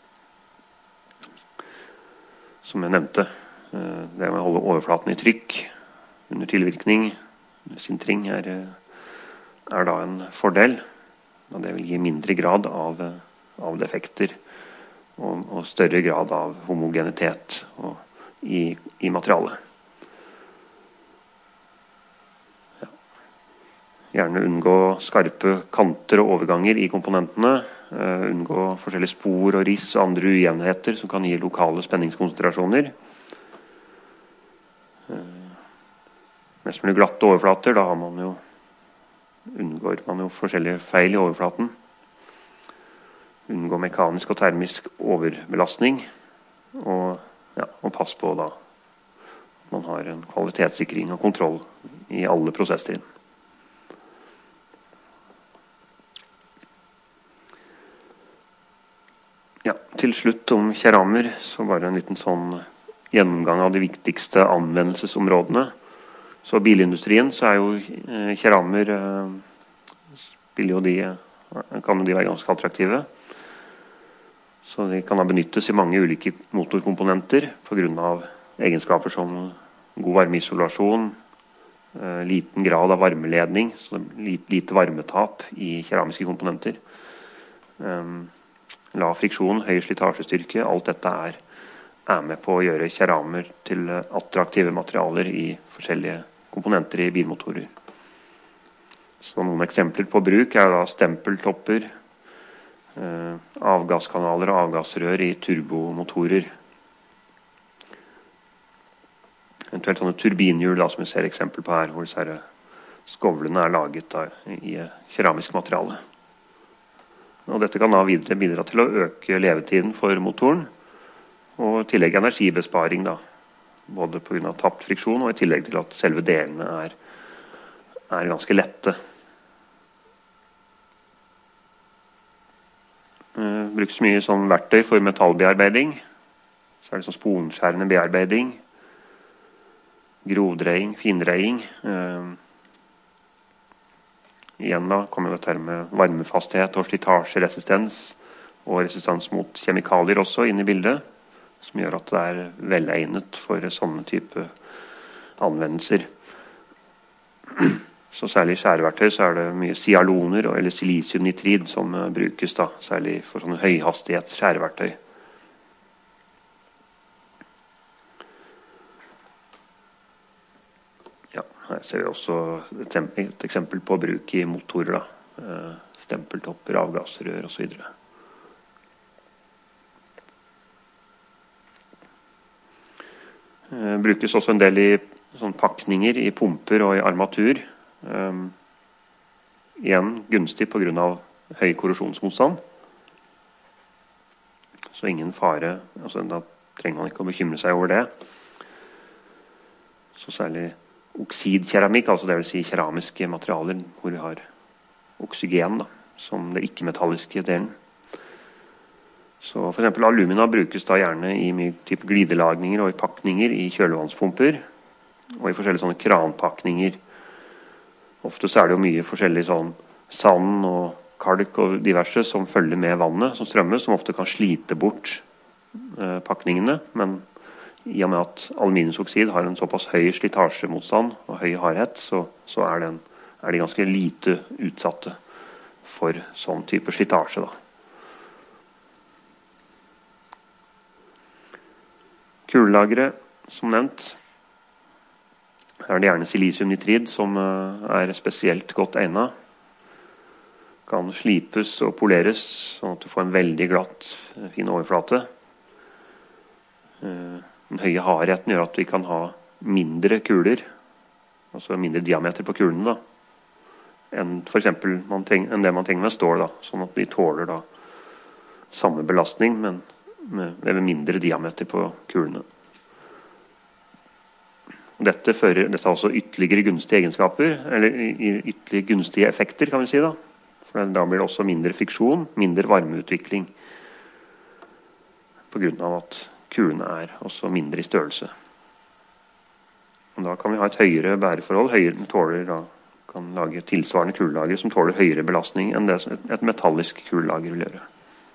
A: som jeg nevnte, det med å holde overflaten i trykk under tilvirkning. Sintring er, er da en fordel, og det vil gi mindre grad av, av defekter og, og større grad av homogenitet og, i, i materialet. Ja. Gjerne unngå skarpe kanter og overganger i komponentene, uh, unngå forskjellige spor og riss og andre ujevnheter som kan gi lokale spenningskonsentrasjoner. Mest mulig glatte overflater, da har man jo, unngår man jo forskjellige feil i overflaten. Unngå mekanisk og termisk overbelastning, og, ja, og pass på da at man har en kvalitetssikring og kontroll i alle prosesstrinn. Ja, til slutt om keramer, så bare en liten sånn gjennomgang av de viktigste anvendelsesområdene Så bilindustrien så er jo eh, keramer eh, spiller jo de, kan jo de være ganske attraktive. Så de kan da benyttes i mange ulike motorkomponenter på grunn av egenskaper som god varmeisolasjon, eh, liten grad av varmeledning, så lite, lite varmetap i keramiske komponenter. Um, lav friksjon, høy slitasjestyrke, alt dette er er med på å gjøre keramer til attraktive materialer i forskjellige komponenter i bilmotorer. Så noen eksempler på bruk er da stempeltopper, eh, avgasskanaler og avgassrør i turbomotorer. Eventuelt sånne turbinhjul da, som vi ser eksempel på her, hvor disse skovlene er laget da, i keramisk materiale. Og dette kan da videre bidra til å øke levetiden for motoren, og i tillegg energibesparing da, både på grunn av tapt friksjon og i tillegg til at selve delene er, er ganske lette. Eh, brukes mye sånn verktøy for metallbearbeiding, så er det sånn sponskjærende bearbeiding, grovdreiing, findreiing. Eh, igjen da kommer dette her med varmefasthet og slitasjeresistens og resistens mot kjemikalier også inn i bildet, som gjør at det er velegnet for sånne type anvendelser. Så særlig i skjæreverktøy så er det mye sialoner eller silisiumnitrid som brukes da, særlig for sånne høyhastighets skjæreverktøy. Ja, her ser vi også et eksempel på bruk i motorer da, stempeltopper, avgassrør og så videre. Uh, brukes også en del i sånn pakninger i pumper og i armatur. Um, igjen gunstig på grunn av høy korrosjonsmotstand. Så ingen fare, altså da trenger man ikke å bekymre seg over det. Så særlig oksidkeramikk, altså det vil si keramiske materialer hvor vi har oksygen da, som det ikke-metalliske delen. Så for eksempel alumina brukes da gjerne i mye type glidelagninger og i pakninger i kjølevannspumper og i forskjellige sånne kranpakninger. Oftest er det jo mye forskjellig sånn sand og kalk og diverse som følger med vannet som strømmer, som ofte kan slite bort eh, pakningene, men i og med at aluminiumsoksid har en såpass høy slitasjemotstand og høy hardhet, så, så er, den, er de ganske lite utsatte for sånn type slitasje da. Kulelagre, som nevnt, her er det gjerne silisiumnitrid som er spesielt godt egnet. Kan slipes og poleres, sånn at du får en veldig glatt, fin overflate. Den høye hardheten gjør at vi kan ha mindre kuler, altså mindre diameter på kulene da, enn for eksempel man trenger, enn det man trenger med stål da, sånn at vi tåler da samme belastning, men med mindre diameter på kulene. Dette fører dette har også ytterligere gunstige egenskaper, eller ytterligere gunstige effekter kan vi si da. For da blir det også mindre friksjon, mindre varmeutvikling, på grunn av at kulene er også mindre i størrelse. Og da kan vi ha et høyere bæreforhold, høyere tåler da, kan lage tilsvarende kulelager som tåler høyere belastning enn det et metallisk kulelager vil gjøre.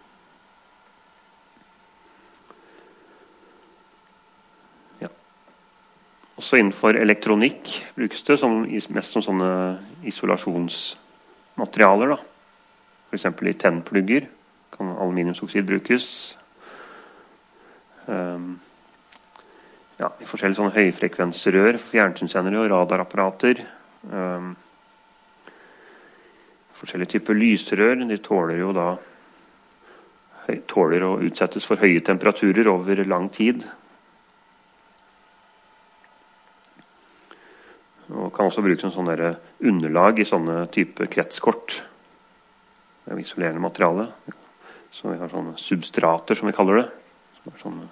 A: Også innenfor elektronikk brukes det som, mest som sånne isolasjonsmaterialer. Da. For eksempel i tennplugger kan aluminiumsoksid brukes. Um, ja, I forskjellige sånne høyfrekvensrør for fjernsynssendere og radarapparater. Um, forskjellige typer lysrør, de tåler jo da tåler å utsettes for høye temperaturer over lang tid. Og kan også brukes som sånne underlag i sånne type kretskort. Det er isolerende materiale. Så vi har sånne substrater, som vi kaller det. Som er sånne,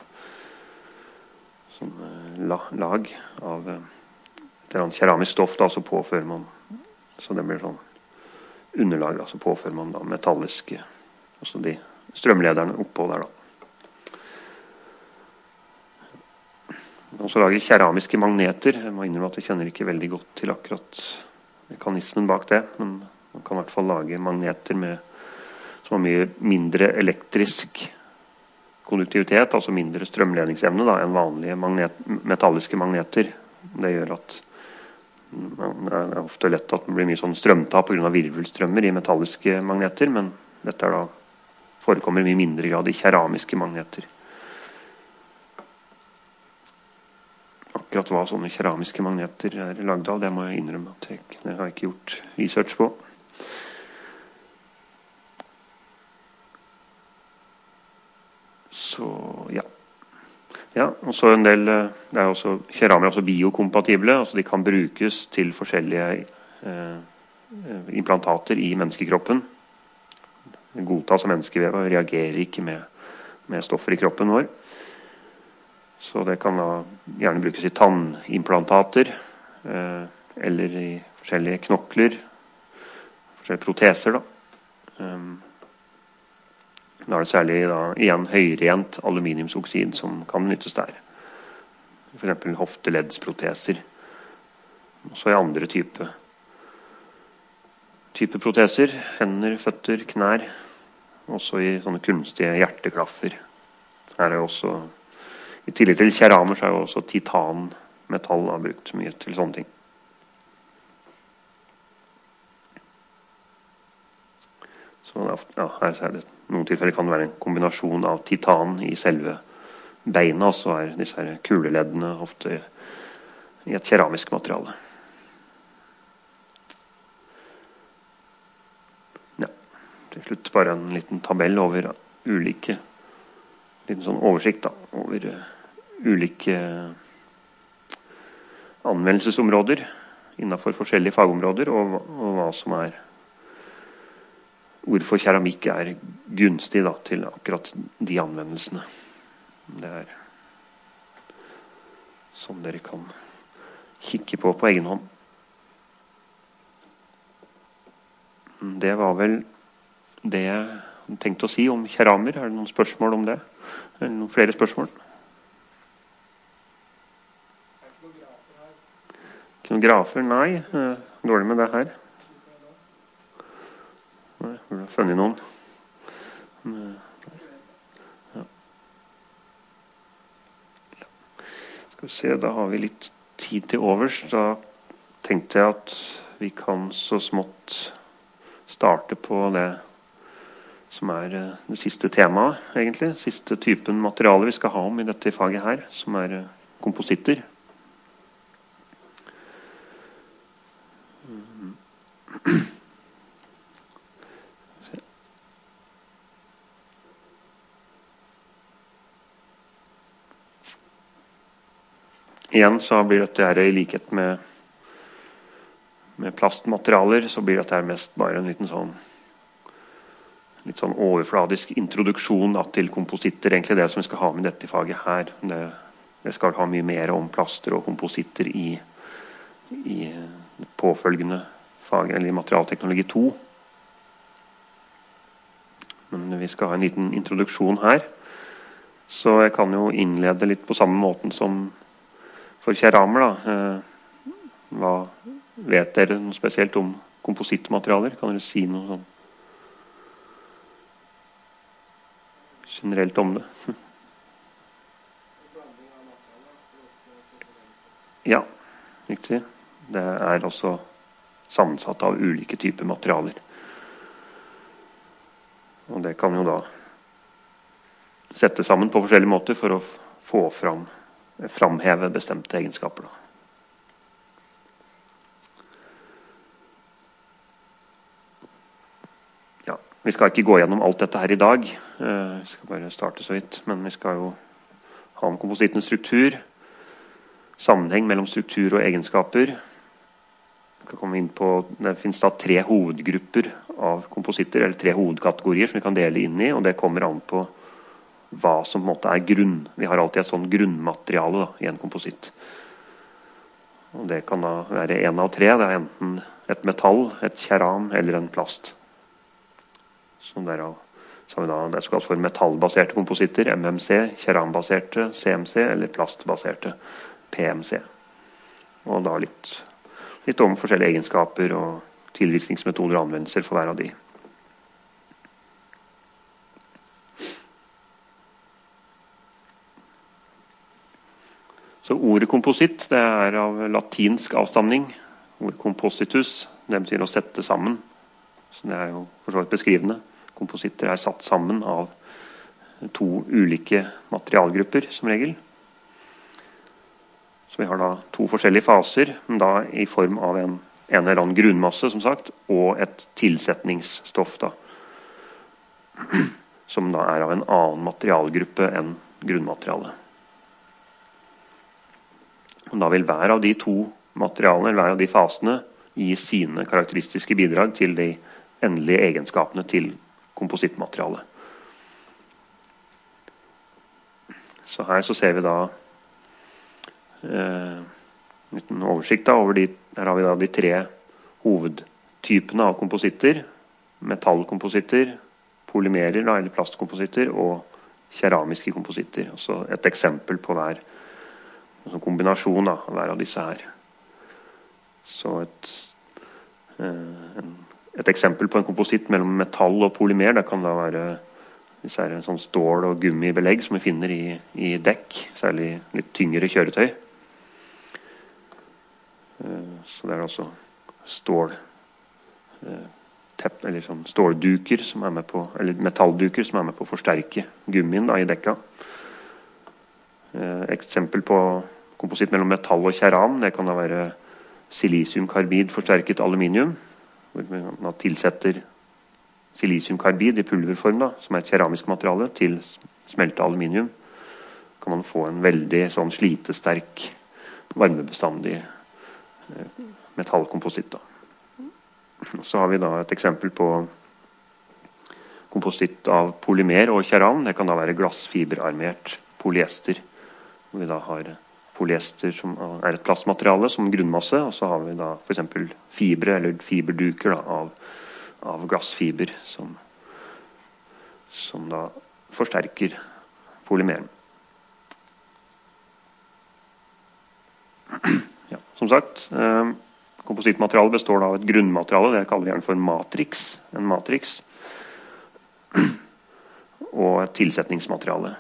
A: sånne la, lag av et eller annet keramisk stoff, da, så påfører man, så det blir sånn underlag, da, så påfører man da metalliske, altså de strømlederne oppå der da. Man kan også lage keramiske magneter. Jeg må innrømme at jeg kjenner ikke veldig godt til akkurat mekanismen bak det, men man kan i hvert fall lage magneter med, som har mye mindre elektrisk konduktivitet, altså mindre strømledningsevne da, enn vanlige magnet, metalliske magneter. Det gjør at det er ofte lett at det blir mye sånn strømtap på grunn av virvelstrømmer i metalliske magneter, men dette er da, forekommer i mye mindre grad i keramiske magneter. Akkurat hva sånne keramiske magneter er laget av, det må jeg innrømme at jeg, det har jeg ikke gjort research på. Så, ja. Ja, og så en del, det er også, keramier er også biokompatible, altså de kan brukes til forskjellige eh, implantater i menneskekroppen. Det godtas av menneskevev og reagerer ikke med, med stoffer i kroppen vår. Så det kan da gjerne brukes i tannimplantater, eh, eller i forskjellige knokler, forskjellige proteser da. Um, da er det særlig da, igjen høyrent aluminiumsoksid som kan benyttes der. For eksempel hofteleddsproteser. Så i andre type, type proteser, hender, føtter, knær, også i sånne kunstige hjerteklaffer. Her er det også, i tillegg til keramer, så er jo også titanmetall brukt mye til sånne ting. Så ja, her er det noen tilfeller kan det være en kombinasjon av titan i selve beina, så er disse her kuleleddene ofte i et keramisk materiale. Ja, til slutt bare en liten tabell over ulike, liten sånn oversikt da, over uh, ulike anvendelsesområder innenfor forskjellige fagområder, og, og hva som er, hvorfor keramikk er gunstig da, til akkurat de anvendelsene. Det er som dere kan kikke på på egen hånd. Det var vel det jeg tenkte å si om keramer. Er det noen spørsmål om det? Eller noen flere spørsmål? Ikke noen grafer? Nei. Dårlig med det her. Nei, burde ha funnet noen. Ja. Skal vi se, da har vi litt tid til overs. Da tenkte jeg at vi kan så smått starte på det som er det siste temaet, egentlig. Siste typen materiale vi skal ha om i dette faget her, som er kompositter. Igjen så blir dette her i likhet med, med plastmaterialer, så blir dette her mest bare en liten sånn litt sånn overfladisk introduksjon da, til kompositter, egentlig det som vi skal ha med dette faget her. Det, det skal ha mye mer om plaster og kompositter i, i påfølgende fag, eller i materialteknologi to. Men vi skal ha en liten introduksjon her. Så jeg kan jo innlede litt på samme måten som for keramer da. Hva vet dere noe spesielt om komposittmaterialer? Kan dere si noe sånn generelt om det? Ja, riktig. Det er også sammensatt av ulike typer materialer. Og det kan jo da settes sammen på forskjellige måter for å få fram, framheve bestemte egenskaper da. Vi skal ikke gå gjennom alt dette her i dag, vi skal bare starte så vidt, men vi skal jo ha om komposittens struktur, sammenheng mellom struktur og egenskaper. Vi skal komme inn på, det finnes da tre hovedgrupper av kompositter, eller tre hovedkategorier som vi kan dele inn i, og det kommer an på hva som på en måte er grunn. Vi har alltid et sånn grunnmateriale da, i en kompositt. Og det kan da være en av tre, det er enten et metall, et keram eller en plast. Som derav Så har vi da det som kalles for metallbaserte kompositter, M M C, kerambaserte, C M C, eller plastbaserte, P M C. Og da litt, litt om forskjellige egenskaper og tilvirkningsmetoder og anvendelser for hver av de. Så ordet kompositt, det er av latinsk avstamning. Ordet compositus, det betyr å sette sammen. Så det er jo for så vidt beskrivende. Kompositter er satt sammen av to ulike materialgrupper, som regel. Så vi har da to forskjellige faser, men da i form av en, en eller annen grunnmasse, som sagt, og et tilsetningsstoff, da. Som da er av en annen materialgruppe enn grunnmaterialet. Og da vil hver av de to materialene, eller hver av de fasene, gi sine karakteristiske bidrag til de endelige egenskapene til komposittmaterialet. Så her så ser vi da eh, en liten oversikt da, over de, her har vi da de tre hovedtypene av kompositter, metallkompositter, polymerer da, eller plastkompositter, og keramiske kompositter. Altså et eksempel på hver en kombinasjon da, av hver av disse her. Så et, eh, en, et eksempel på en kompositt mellom metall og polymer, det kan da være disse her, en sånn stål- og gummibelegg som vi finner i, i dekk, særlig litt tyngre kjøretøy. Eh, så det er altså stål, eh, tepp, eller sånn stålduker som er med på, eller metallduker som er med på å forsterke gummien da, i dekka. Eksempel på kompositt mellom metall og keram, det kan da være silisiumkarbid forsterket aluminium, hvor man tilsetter silisiumkarbid i pulverform da, som er et keramisk materiale, til smeltet aluminium. Kan man få en veldig sånn slitesterk, varmebestandig metallkompositt da. Så har vi da et eksempel på kompositt av polymer og keram, det kan da være glassfiberarmert polyester, hvor vi da har polyester som er et plastmateriale som grunnmasse, og så har vi da for eksempel fibre eller fiberduker da, av, av glassfiber som, som da forsterker polymeren. Ja, som sagt, eh, komposittmaterialet består da av et grunnmateriale, det kaller vi gjerne for matrix, en matrix, og et tilsetningsmateriale.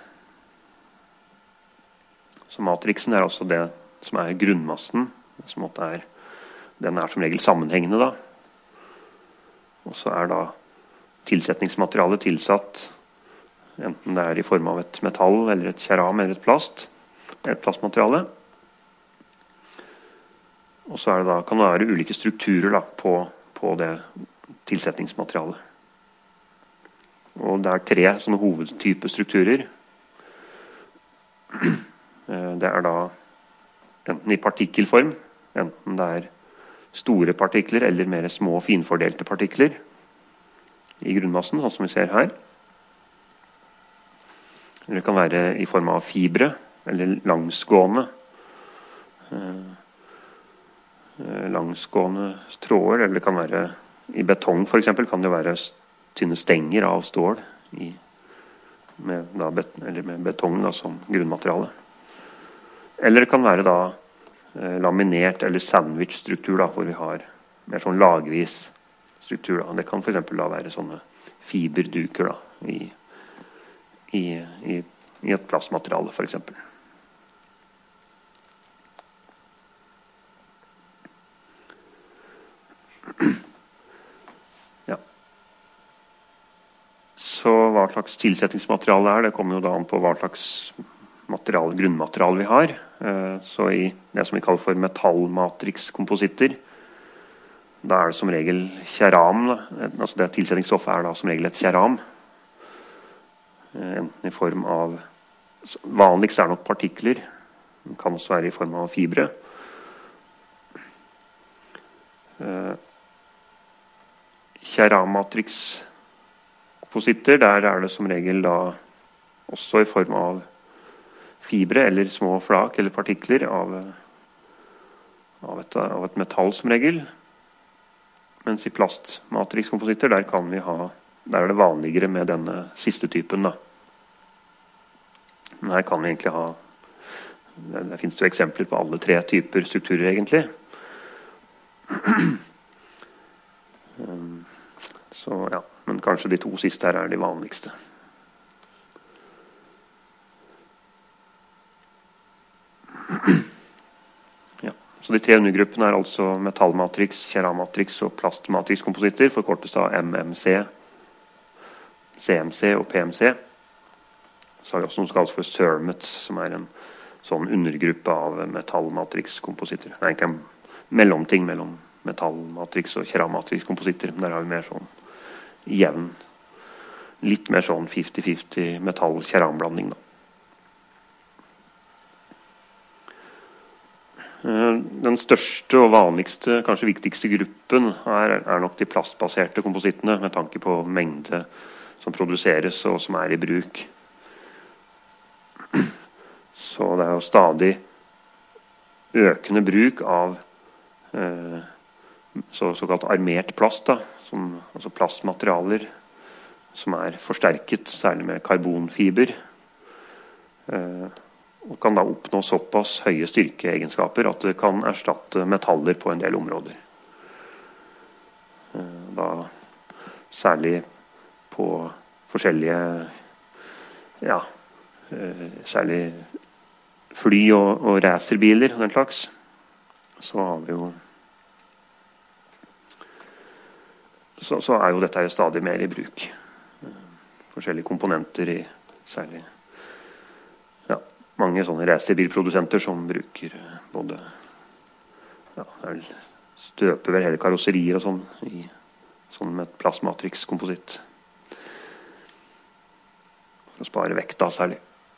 A: Så matrixen er altså det som er grunnmassen, som er, den er som regel sammenhengende da. Og så er da tilsetningsmaterialet tilsatt, enten det er i form av et metall, eller et keram, eller et plast, et plastmateriale. Og så er det da, kan det være ulike strukturer da, på, på det tilsetningsmaterialet. Og det er tre sånne hovedtype strukturer. Det er da enten i partikkelform, enten det er store partikler eller mer små finfordelte partikler i grunnmassen, sånn som vi ser her. Eller det kan være i form av fibre, eller langsgående langsgående tråder, eller det kan være i betong for eksempel, kan det være tynne stenger av stål i, med, da, bet, eller med betong da, som grunnmateriale. Eller det kan være da eh, laminert eller sandwich-struktur da, hvor vi har mer sånn lagvis struktur da. Det kan for eksempel da være sånne fiberduker da, i, i, i, i et plastmateriale for eksempel. Ja. Så hva slags tilsetningsmateriale er, det kommer jo da an på hva slags material, grunnmaterial vi har. Så i det som vi kaller for metallmatrix-kompositter, da er det som regel keram, altså det tilsetningsstoffet er da som regel et keram, enten i form av, vanligst er nok partikler, det kan også være i form av fibre. Kerammatrix-kompositter, der er det som regel da også i form av fibre eller små flak eller partikler av, av, et, av et metall som regel. Mens i plastmatrixkompositter, der kan vi ha der er det vanligere med denne siste typen, da. Men her kan vi egentlig ha, det, det finnes jo eksempler på alle tre typer strukturer egentlig. Så ja, men kanskje de to siste her er de vanligste. Ja, så de tre undergruppene er altså metallmatrix, kerammatrix og plastmatrix-kompositter, forkortes av M M C, C M C og P M C. Så har vi også noe som kalles for cermets, som er en sånn undergruppe av metallmatrix-kompositter. Det er egentlig en mellomting mellom metallmatrix og kerammatrix-kompositter, men der har vi mer sånn jevn, litt mer sånn femti femti metall-keramblanding da. Den største og vanligste, kanskje viktigste gruppen er, er nok de plastbaserte komposittene, med tanke på mengde som produseres og som er i bruk. Så det er jo stadig økende bruk av eh, så, såkalt armert plast, da, som, altså plastmaterialer som er forsterket, særlig med karbonfiber, eh, og kan da oppnå såpass høye styrkeegenskaper at det kan erstatte metaller på en del områder. Eh, da særlig på forskjellige, ja, eh, særlig fly og, og racerbiler og den slags, så har vi jo så, så er jo dette stadig mer i bruk. Forskjellige komponenter i særlig ja, mange sånne racerbilprodusenter som bruker både ja, støper vel hele karosserier og sånn i sånn med plastmatrix-kompositt for å spare vekta særlig.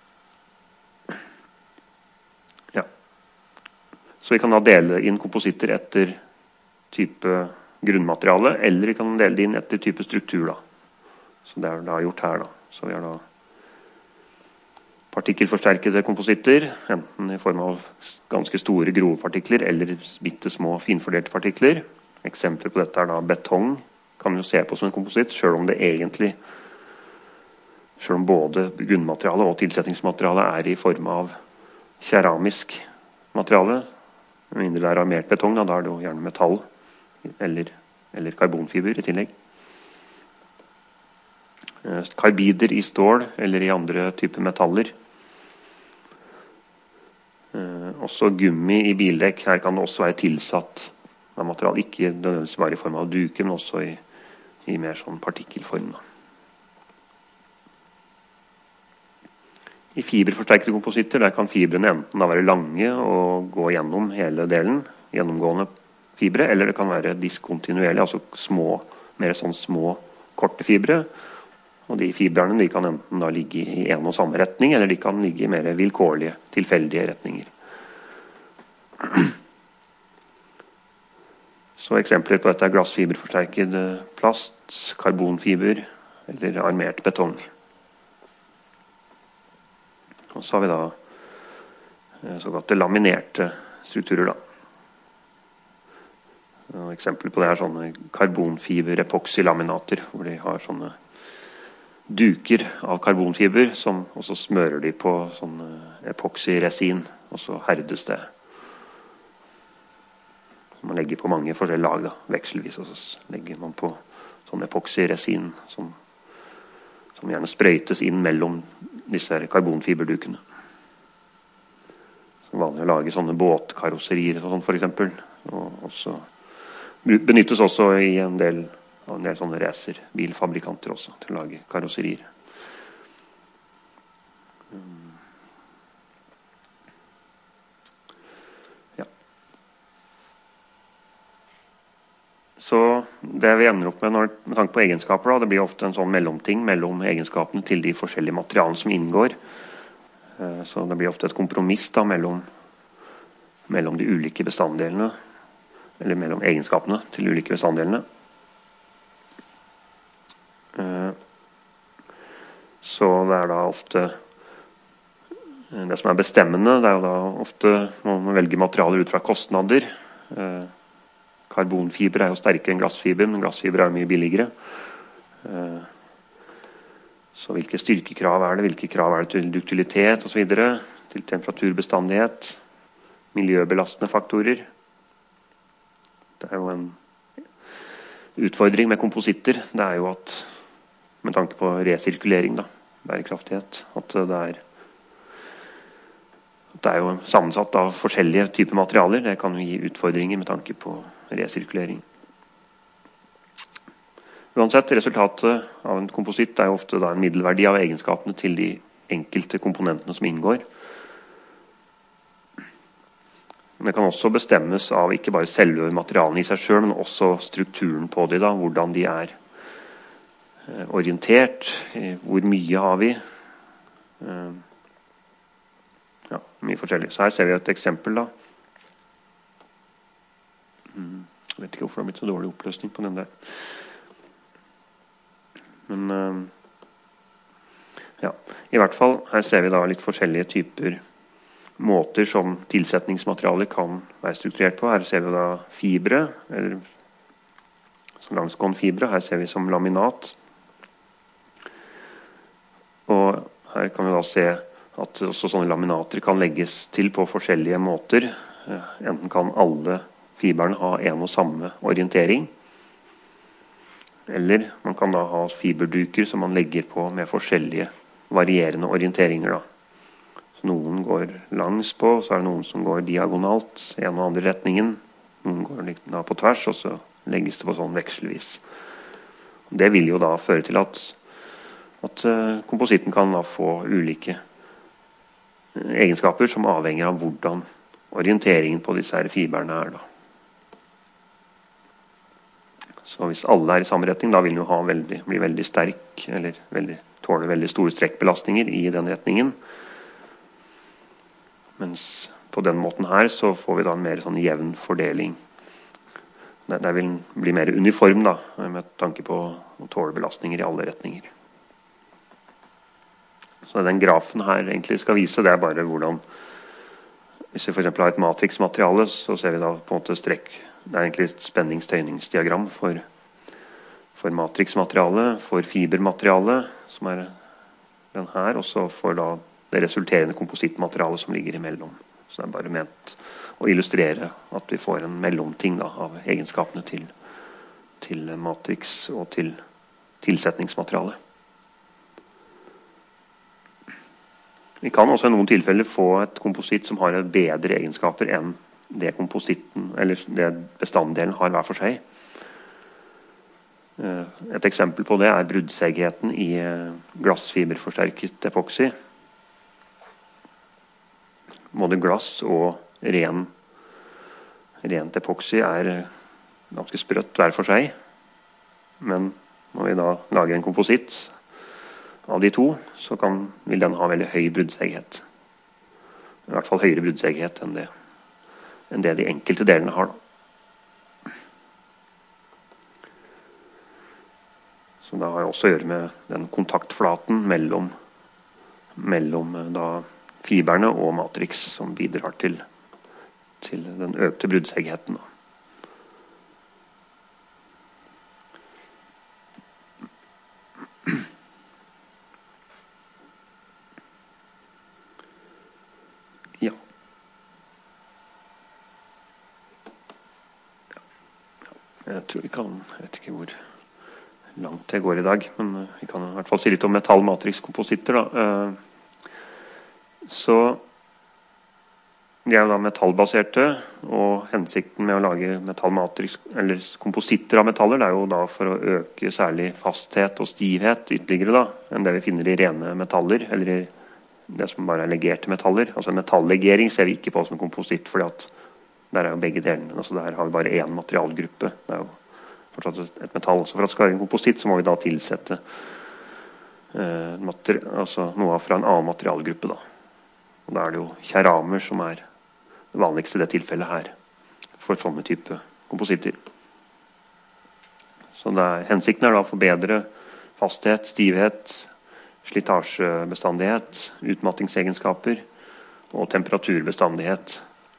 A: Så vi kan da dele inn kompositter etter type grunnmateriale, eller vi kan dele det inn etter type struktur da. Så det er da gjort her da. Så vi har da partikkelforsterkede kompositter, enten i form av ganske store grove partikler, eller bitte små finfordelte partikler. Eksempler på dette er da betong, kan vi jo se på som en kompositt, selv om det egentlig, selv om både grunnmateriale og tilsetningsmateriale er i form av keramisk materiale. Mindre det er armert betong, da, da er det jo gjerne metall eller, eller karbonfiber i tillegg. Eh, karbider i stål eller i andre typer metaller. Eh, også gummi i bildekk. Her kan det også være tilsatt av material. Ikke nødvendigvis bare i form av duke, men også i, i mer sånn partikkelform. Da. I fiberforsterkede kompositter der kan fibrene enten da være lange og gå gjennom hele delen, gjennomgående fibre, eller det kan være diskontinuerlig, altså små, mer sånn små, korte fibre. Og de fibrene de kan enten da ligge i en og samme retning, eller de kan ligge i mer vilkårlige, tilfeldige retninger. Så eksempler på dette er glassfiberforsterket plast, karbonfiber eller armert betong. Og så har vi da såkalte laminerte strukturer da. Og eksempler på det er sånne karbonfiber-epoxylaminater, hvor de har sånne duker av karbonfiber, som også smører de på sånn epoxyresin, og så herdes det. Man legger på mange forskjellige lag da, vekselvis, og så legger man på sånn epoxyresin som som gjerne sprøytes inn mellom disse karbonfiberdukene. Så vanlig å lage sånne båtkarosserier og sånn for eksempel. Og også, benyttes også i en del, en del sånne racerbilfabrikanter også til å lage karosserier. Ja. Så det vi ender opp med når, med tanke på egenskaper, da, det blir ofte en sånn mellomting mellom egenskapene til de forskjellige materialene som inngår. Så det blir ofte et kompromiss da, mellom, mellom de ulike bestanddelene, eller mellom egenskapene til de ulike bestanddelene. Så det er da ofte det som er bestemmende, det er jo da ofte når man velger materialer ut fra kostnader. Karbonfiber er jo sterkere enn glassfiber, men glassfiber er mye billigere. Så hvilke styrkekrav er det, hvilke krav er det til duktilitet og så videre, til temperaturbestandighet, miljøbelastende faktorer. Det er jo en utfordring med kompositter, det er jo at, med tanke på resirkulering, da, bærekraftighet, at det er, at det er jo sammensatt av forskjellige typer materialer. Det kan jo gi utfordringer med tanke på resirkulering. Uansett, resultatet av en kompositt er jo ofte da en middelverdi av egenskapene til de enkelte komponentene som inngår. Men det kan også bestemmes av ikke bare selve materialene i seg selv, men også strukturen på de da, hvordan de er orientert, hvor mye har vi. Ja, mye forskjellig. Så her ser vi et eksempel da. Jeg vet ikke hvorfor det har blitt så dårlig oppløsning på den der. Men ja, i hvert fall her ser vi da litt forskjellige typer måter som tilsetningsmaterialer kan være strukturert på. Her ser vi da fibre, eller langsgående fibre. Her ser vi som laminat. Og her kan vi da se at også sånne laminater kan legges til på forskjellige måter. Enten kan alle fiberne ha en og samme orientering, eller man kan da ha fiberduker som man legger på med forskjellige varierende orienteringer da. Så noen går langs på, så er det noen som går diagonalt i en og andre retningen. Noen går da på tvers, og så legges det på sånn vekselvis. Det vil jo da føre til at, at kompositten kan da få ulike egenskaper som avhenger av hvordan orienteringen på disse her fiberne er da. Så hvis alle er i samme retning, da vil den jo ha veldig, bli veldig sterk, eller veldig, tåle veldig store strekkbelastninger i den retningen. Mens på den måten her så får vi da en mer sånn jevn fordeling. Det, det vil bli mer uniform da, med tanke på å tåle belastninger i alle retninger. Så den grafen her egentlig skal vise, det er bare hvordan, hvis vi for eksempel har et matrixmateriale, så ser vi da på en måte strekk. Det er egentlig et spenningstøyningsdiagram for, for matrixmateriale, for fibermateriale, som er den her, og så for da det resulterende komposittmaterialet som ligger imellom. Så det er bare ment å illustrere at vi får en mellomting da, av egenskapene til, til matrix og til tilsetningsmateriale. Vi kan også i noen tilfeller få et kompositt som har bedre egenskaper enn det kompositten, eller det bestanddelen har hver for seg. Et eksempel på det er bruddsegigheten i glassfiberforsterket epoxy. Både glass og ren, rent epoxy er ganske sprøtt hver for seg. Men når vi da lager en kompositt av de to, så kan, vil den ha veldig høy bruddseighet. I hvert fall høyere bruddseighet enn det, enn det de enkelte delene har. Så det har også å gjøre med den kontaktflaten mellom, mellom da, fiberne og matrix som bidrar til, til den økte bruddseggheten. Ja. Jeg tror vi kan, jeg vet ikke hvor langt det går i dag, men vi kan i hvert fall si litt om metall-matrix-kompositter da. Så de er jo da metallbaserte, og hensikten med å lage metall-matrix, eller kompositter av metaller, det er jo da for å øke særlig fasthet og stivhet ytterligere da, enn det vi finner i rene metaller, eller i det som bare er legerte metaller. Altså metallegering ser vi ikke på som kompositt, fordi at der er jo begge delene, altså der har vi bare en materialgruppe. Det er jo fortsatt et metall. Så for at det skal være en kompositt, så må vi da tilsette eh, materi- altså noe fra en annen materialgruppe da. Og da er det jo keramer som er det vanligste i det tilfellet her, for sånne type kompositter. Så det er, hensikten er da å forbedre fasthet, stivhet, slitasjebestandighet, utmattingsegenskaper og temperaturbestandighet.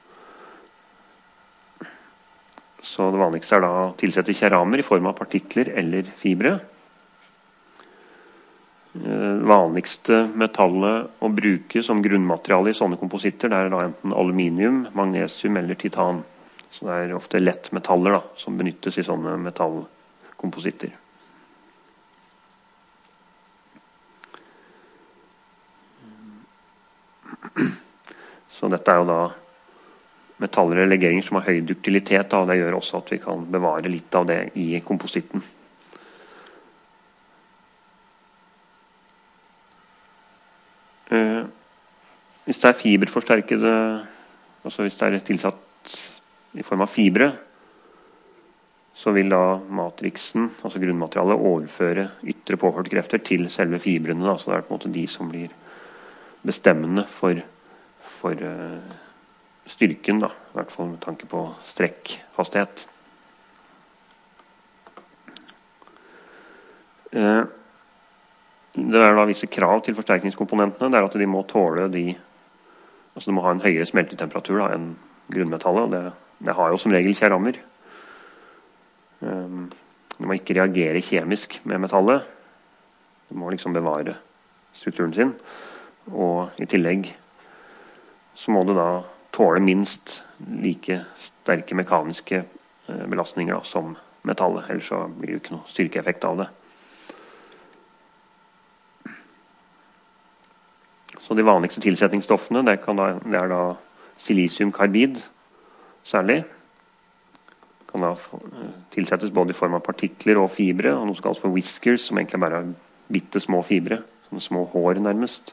A: Så det vanligste er da å tilsette keramer i form av partikler eller fibre. Det vanligste metallet å bruke som grunnmateriale i sånne kompositter, det er da enten aluminium, magnesium eller titan. Så det er ofte lettmetaller da, som benyttes i sånne metallkompositter. Så dette er jo da metaller eller legeringer som har høy duktilitet, da, og det gjør også at vi kan bevare litt av det i kompositten. Uh, hvis det er fiberforsterkede, altså hvis det er tilsatt i form av fibre, så vil da matriksen, altså grunnmaterialet, overføre ytre påførte krefter til selve fibrene. Da. Så det er på en måte de som blir bestemmende for, for uh, styrken, da. I hvert fall med tanke på strekkfasthet. Uh, Det er da visse krav til forsterkningskomponentene. Det er at de må tåle de, altså de må ha en høyere smeltetemperatur da, enn grunnmetallet. Og det, det har jo som regel keramer. Um, de må ikke reagere kjemisk med metallet. De må liksom bevare strukturen sin. Og i tillegg så må det da tåle minst like sterke mekaniske belastninger da, som metallet. Ellers så blir det jo ikke noe styrkeeffekt av det. Så de vanligste tilsetningsstoffene, det, kan da, det er da silisiumkarbid, særlig. Det kan da tilsettes både i form av partikler og fibre, og noe som kalles for whiskers, som egentlig bare er bitte små fibre, sånne små hår nærmest.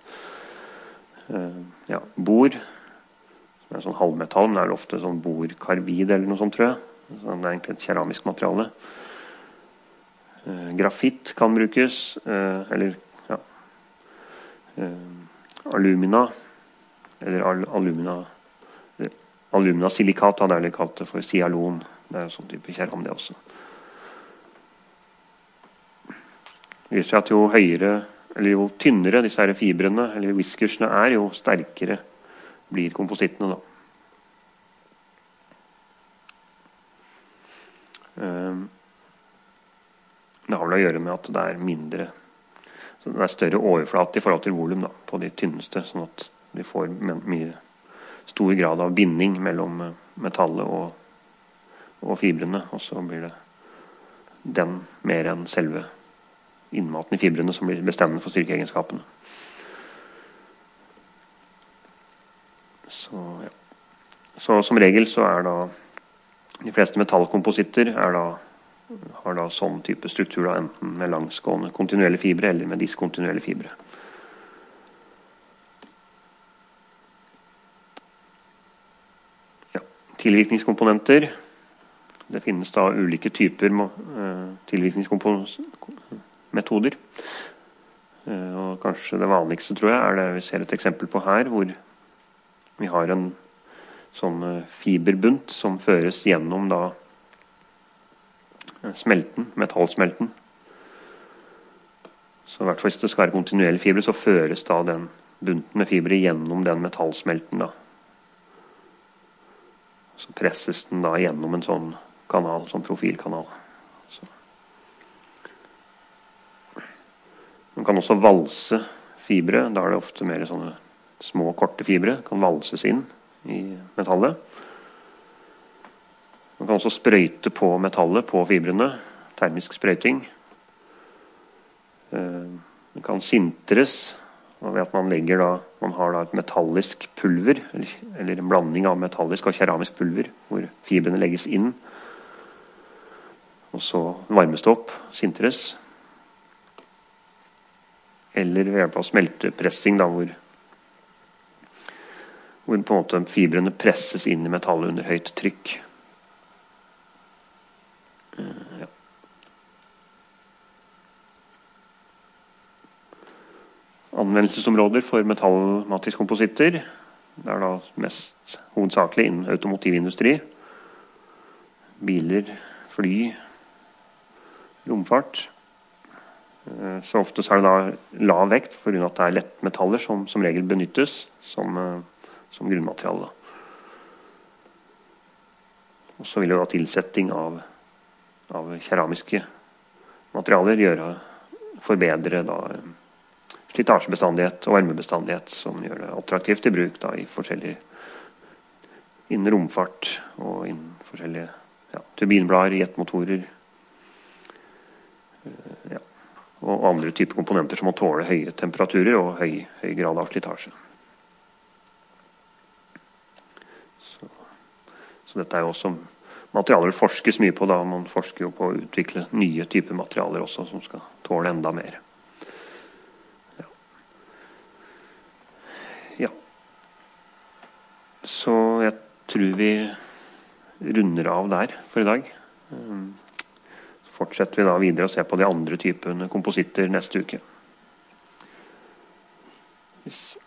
A: Ja, bor, som er en sånn halvmetall, men det er ofte sånn borkarbid eller noe sånt, tror jeg. Så det er egentlig et keramisk materiale. Grafitt kan brukes, eller ja, alumina, eller al alumina, aluminasilikat, det er det kalt det for sialon. Det er en sånn type keram det også. Det viser seg at jo høyere, eller jo tynnere disse her fibrene, eller whiskersene er, jo sterkere blir komposittene da. Det har vel å gjøre med at det er mindre, så det er større overflate i forhold til volum da, på de tynneste, sånn at de får mye stor grad av binding mellom metallet og, og fibrene, og så blir det den mer enn selve innmaten i fibrene som blir bestemmende for styrkeegenskapene. Så, ja. Så som regel så er da de fleste metallkompositter er da har da sånn type struktur da, enten med langsgående kontinuelle fibre eller med diskontinuelle fibre. Ja, tilvirkningskomponenter. Det finnes da ulike typer uh, tilvirkningsmetoder. Uh, og kanskje det vanligste, tror jeg, er det vi ser et eksempel på her, hvor vi har en sånn uh, fiberbunt som føres gjennom da smelten, metallsmelten. Så i hvert fall hvis det skal være kontinuelle fibre, så føres da den bunten med fibre gjennom den metallsmelten da. Så presses den da gjennom en sånn kanal, sånn profilkanal. Så. Man kan også valse fibre, da er det ofte mer sånne små, korte fibre, kan valses inn i metallet. Man kan også sprøyte på metallet, på fibrene, termisk sprøyting. Det kan sintres, ved at man legger da, man har da et metallisk pulver, eller, eller en blanding av metallisk og keramisk pulver, hvor fibrene legges inn, og så varmes det opp, sintres. Eller ved hjelp av smeltepressing, da, hvor, hvor på en måte fibrene presses inn i metallet under høyt trykk. Ja. Anvendelsesområder for metallmatriske kompositter, det er da mest hovedsakelig innen automotivindustri, biler, fly, romfart. Så ofte er det da lav vekt for grunn av at det er lettmetaller som som regel benyttes som, som grunnmateriale. Og så vil jo da tilsetting av av keramiske materialer gjøre, forbedre da slitasjebestandighet og varmebestandighet som gjør det attraktivt i bruk da, i forskjellige innen romfart og innen forskjellige ja, turbinblader, jetmotorer ja, og andre typer komponenter som må tåle høye temperaturer og høy, høy grad av slitasje. Så, så dette er jo også materialer det forskes mye på da. Man forsker jo på å utvikle nye typer materialer også som skal tåle enda mer. Ja. ja. Så jeg tror vi runder av der for i dag. Så fortsetter vi da videre å se på de andre typene kompositter neste uke. Yes.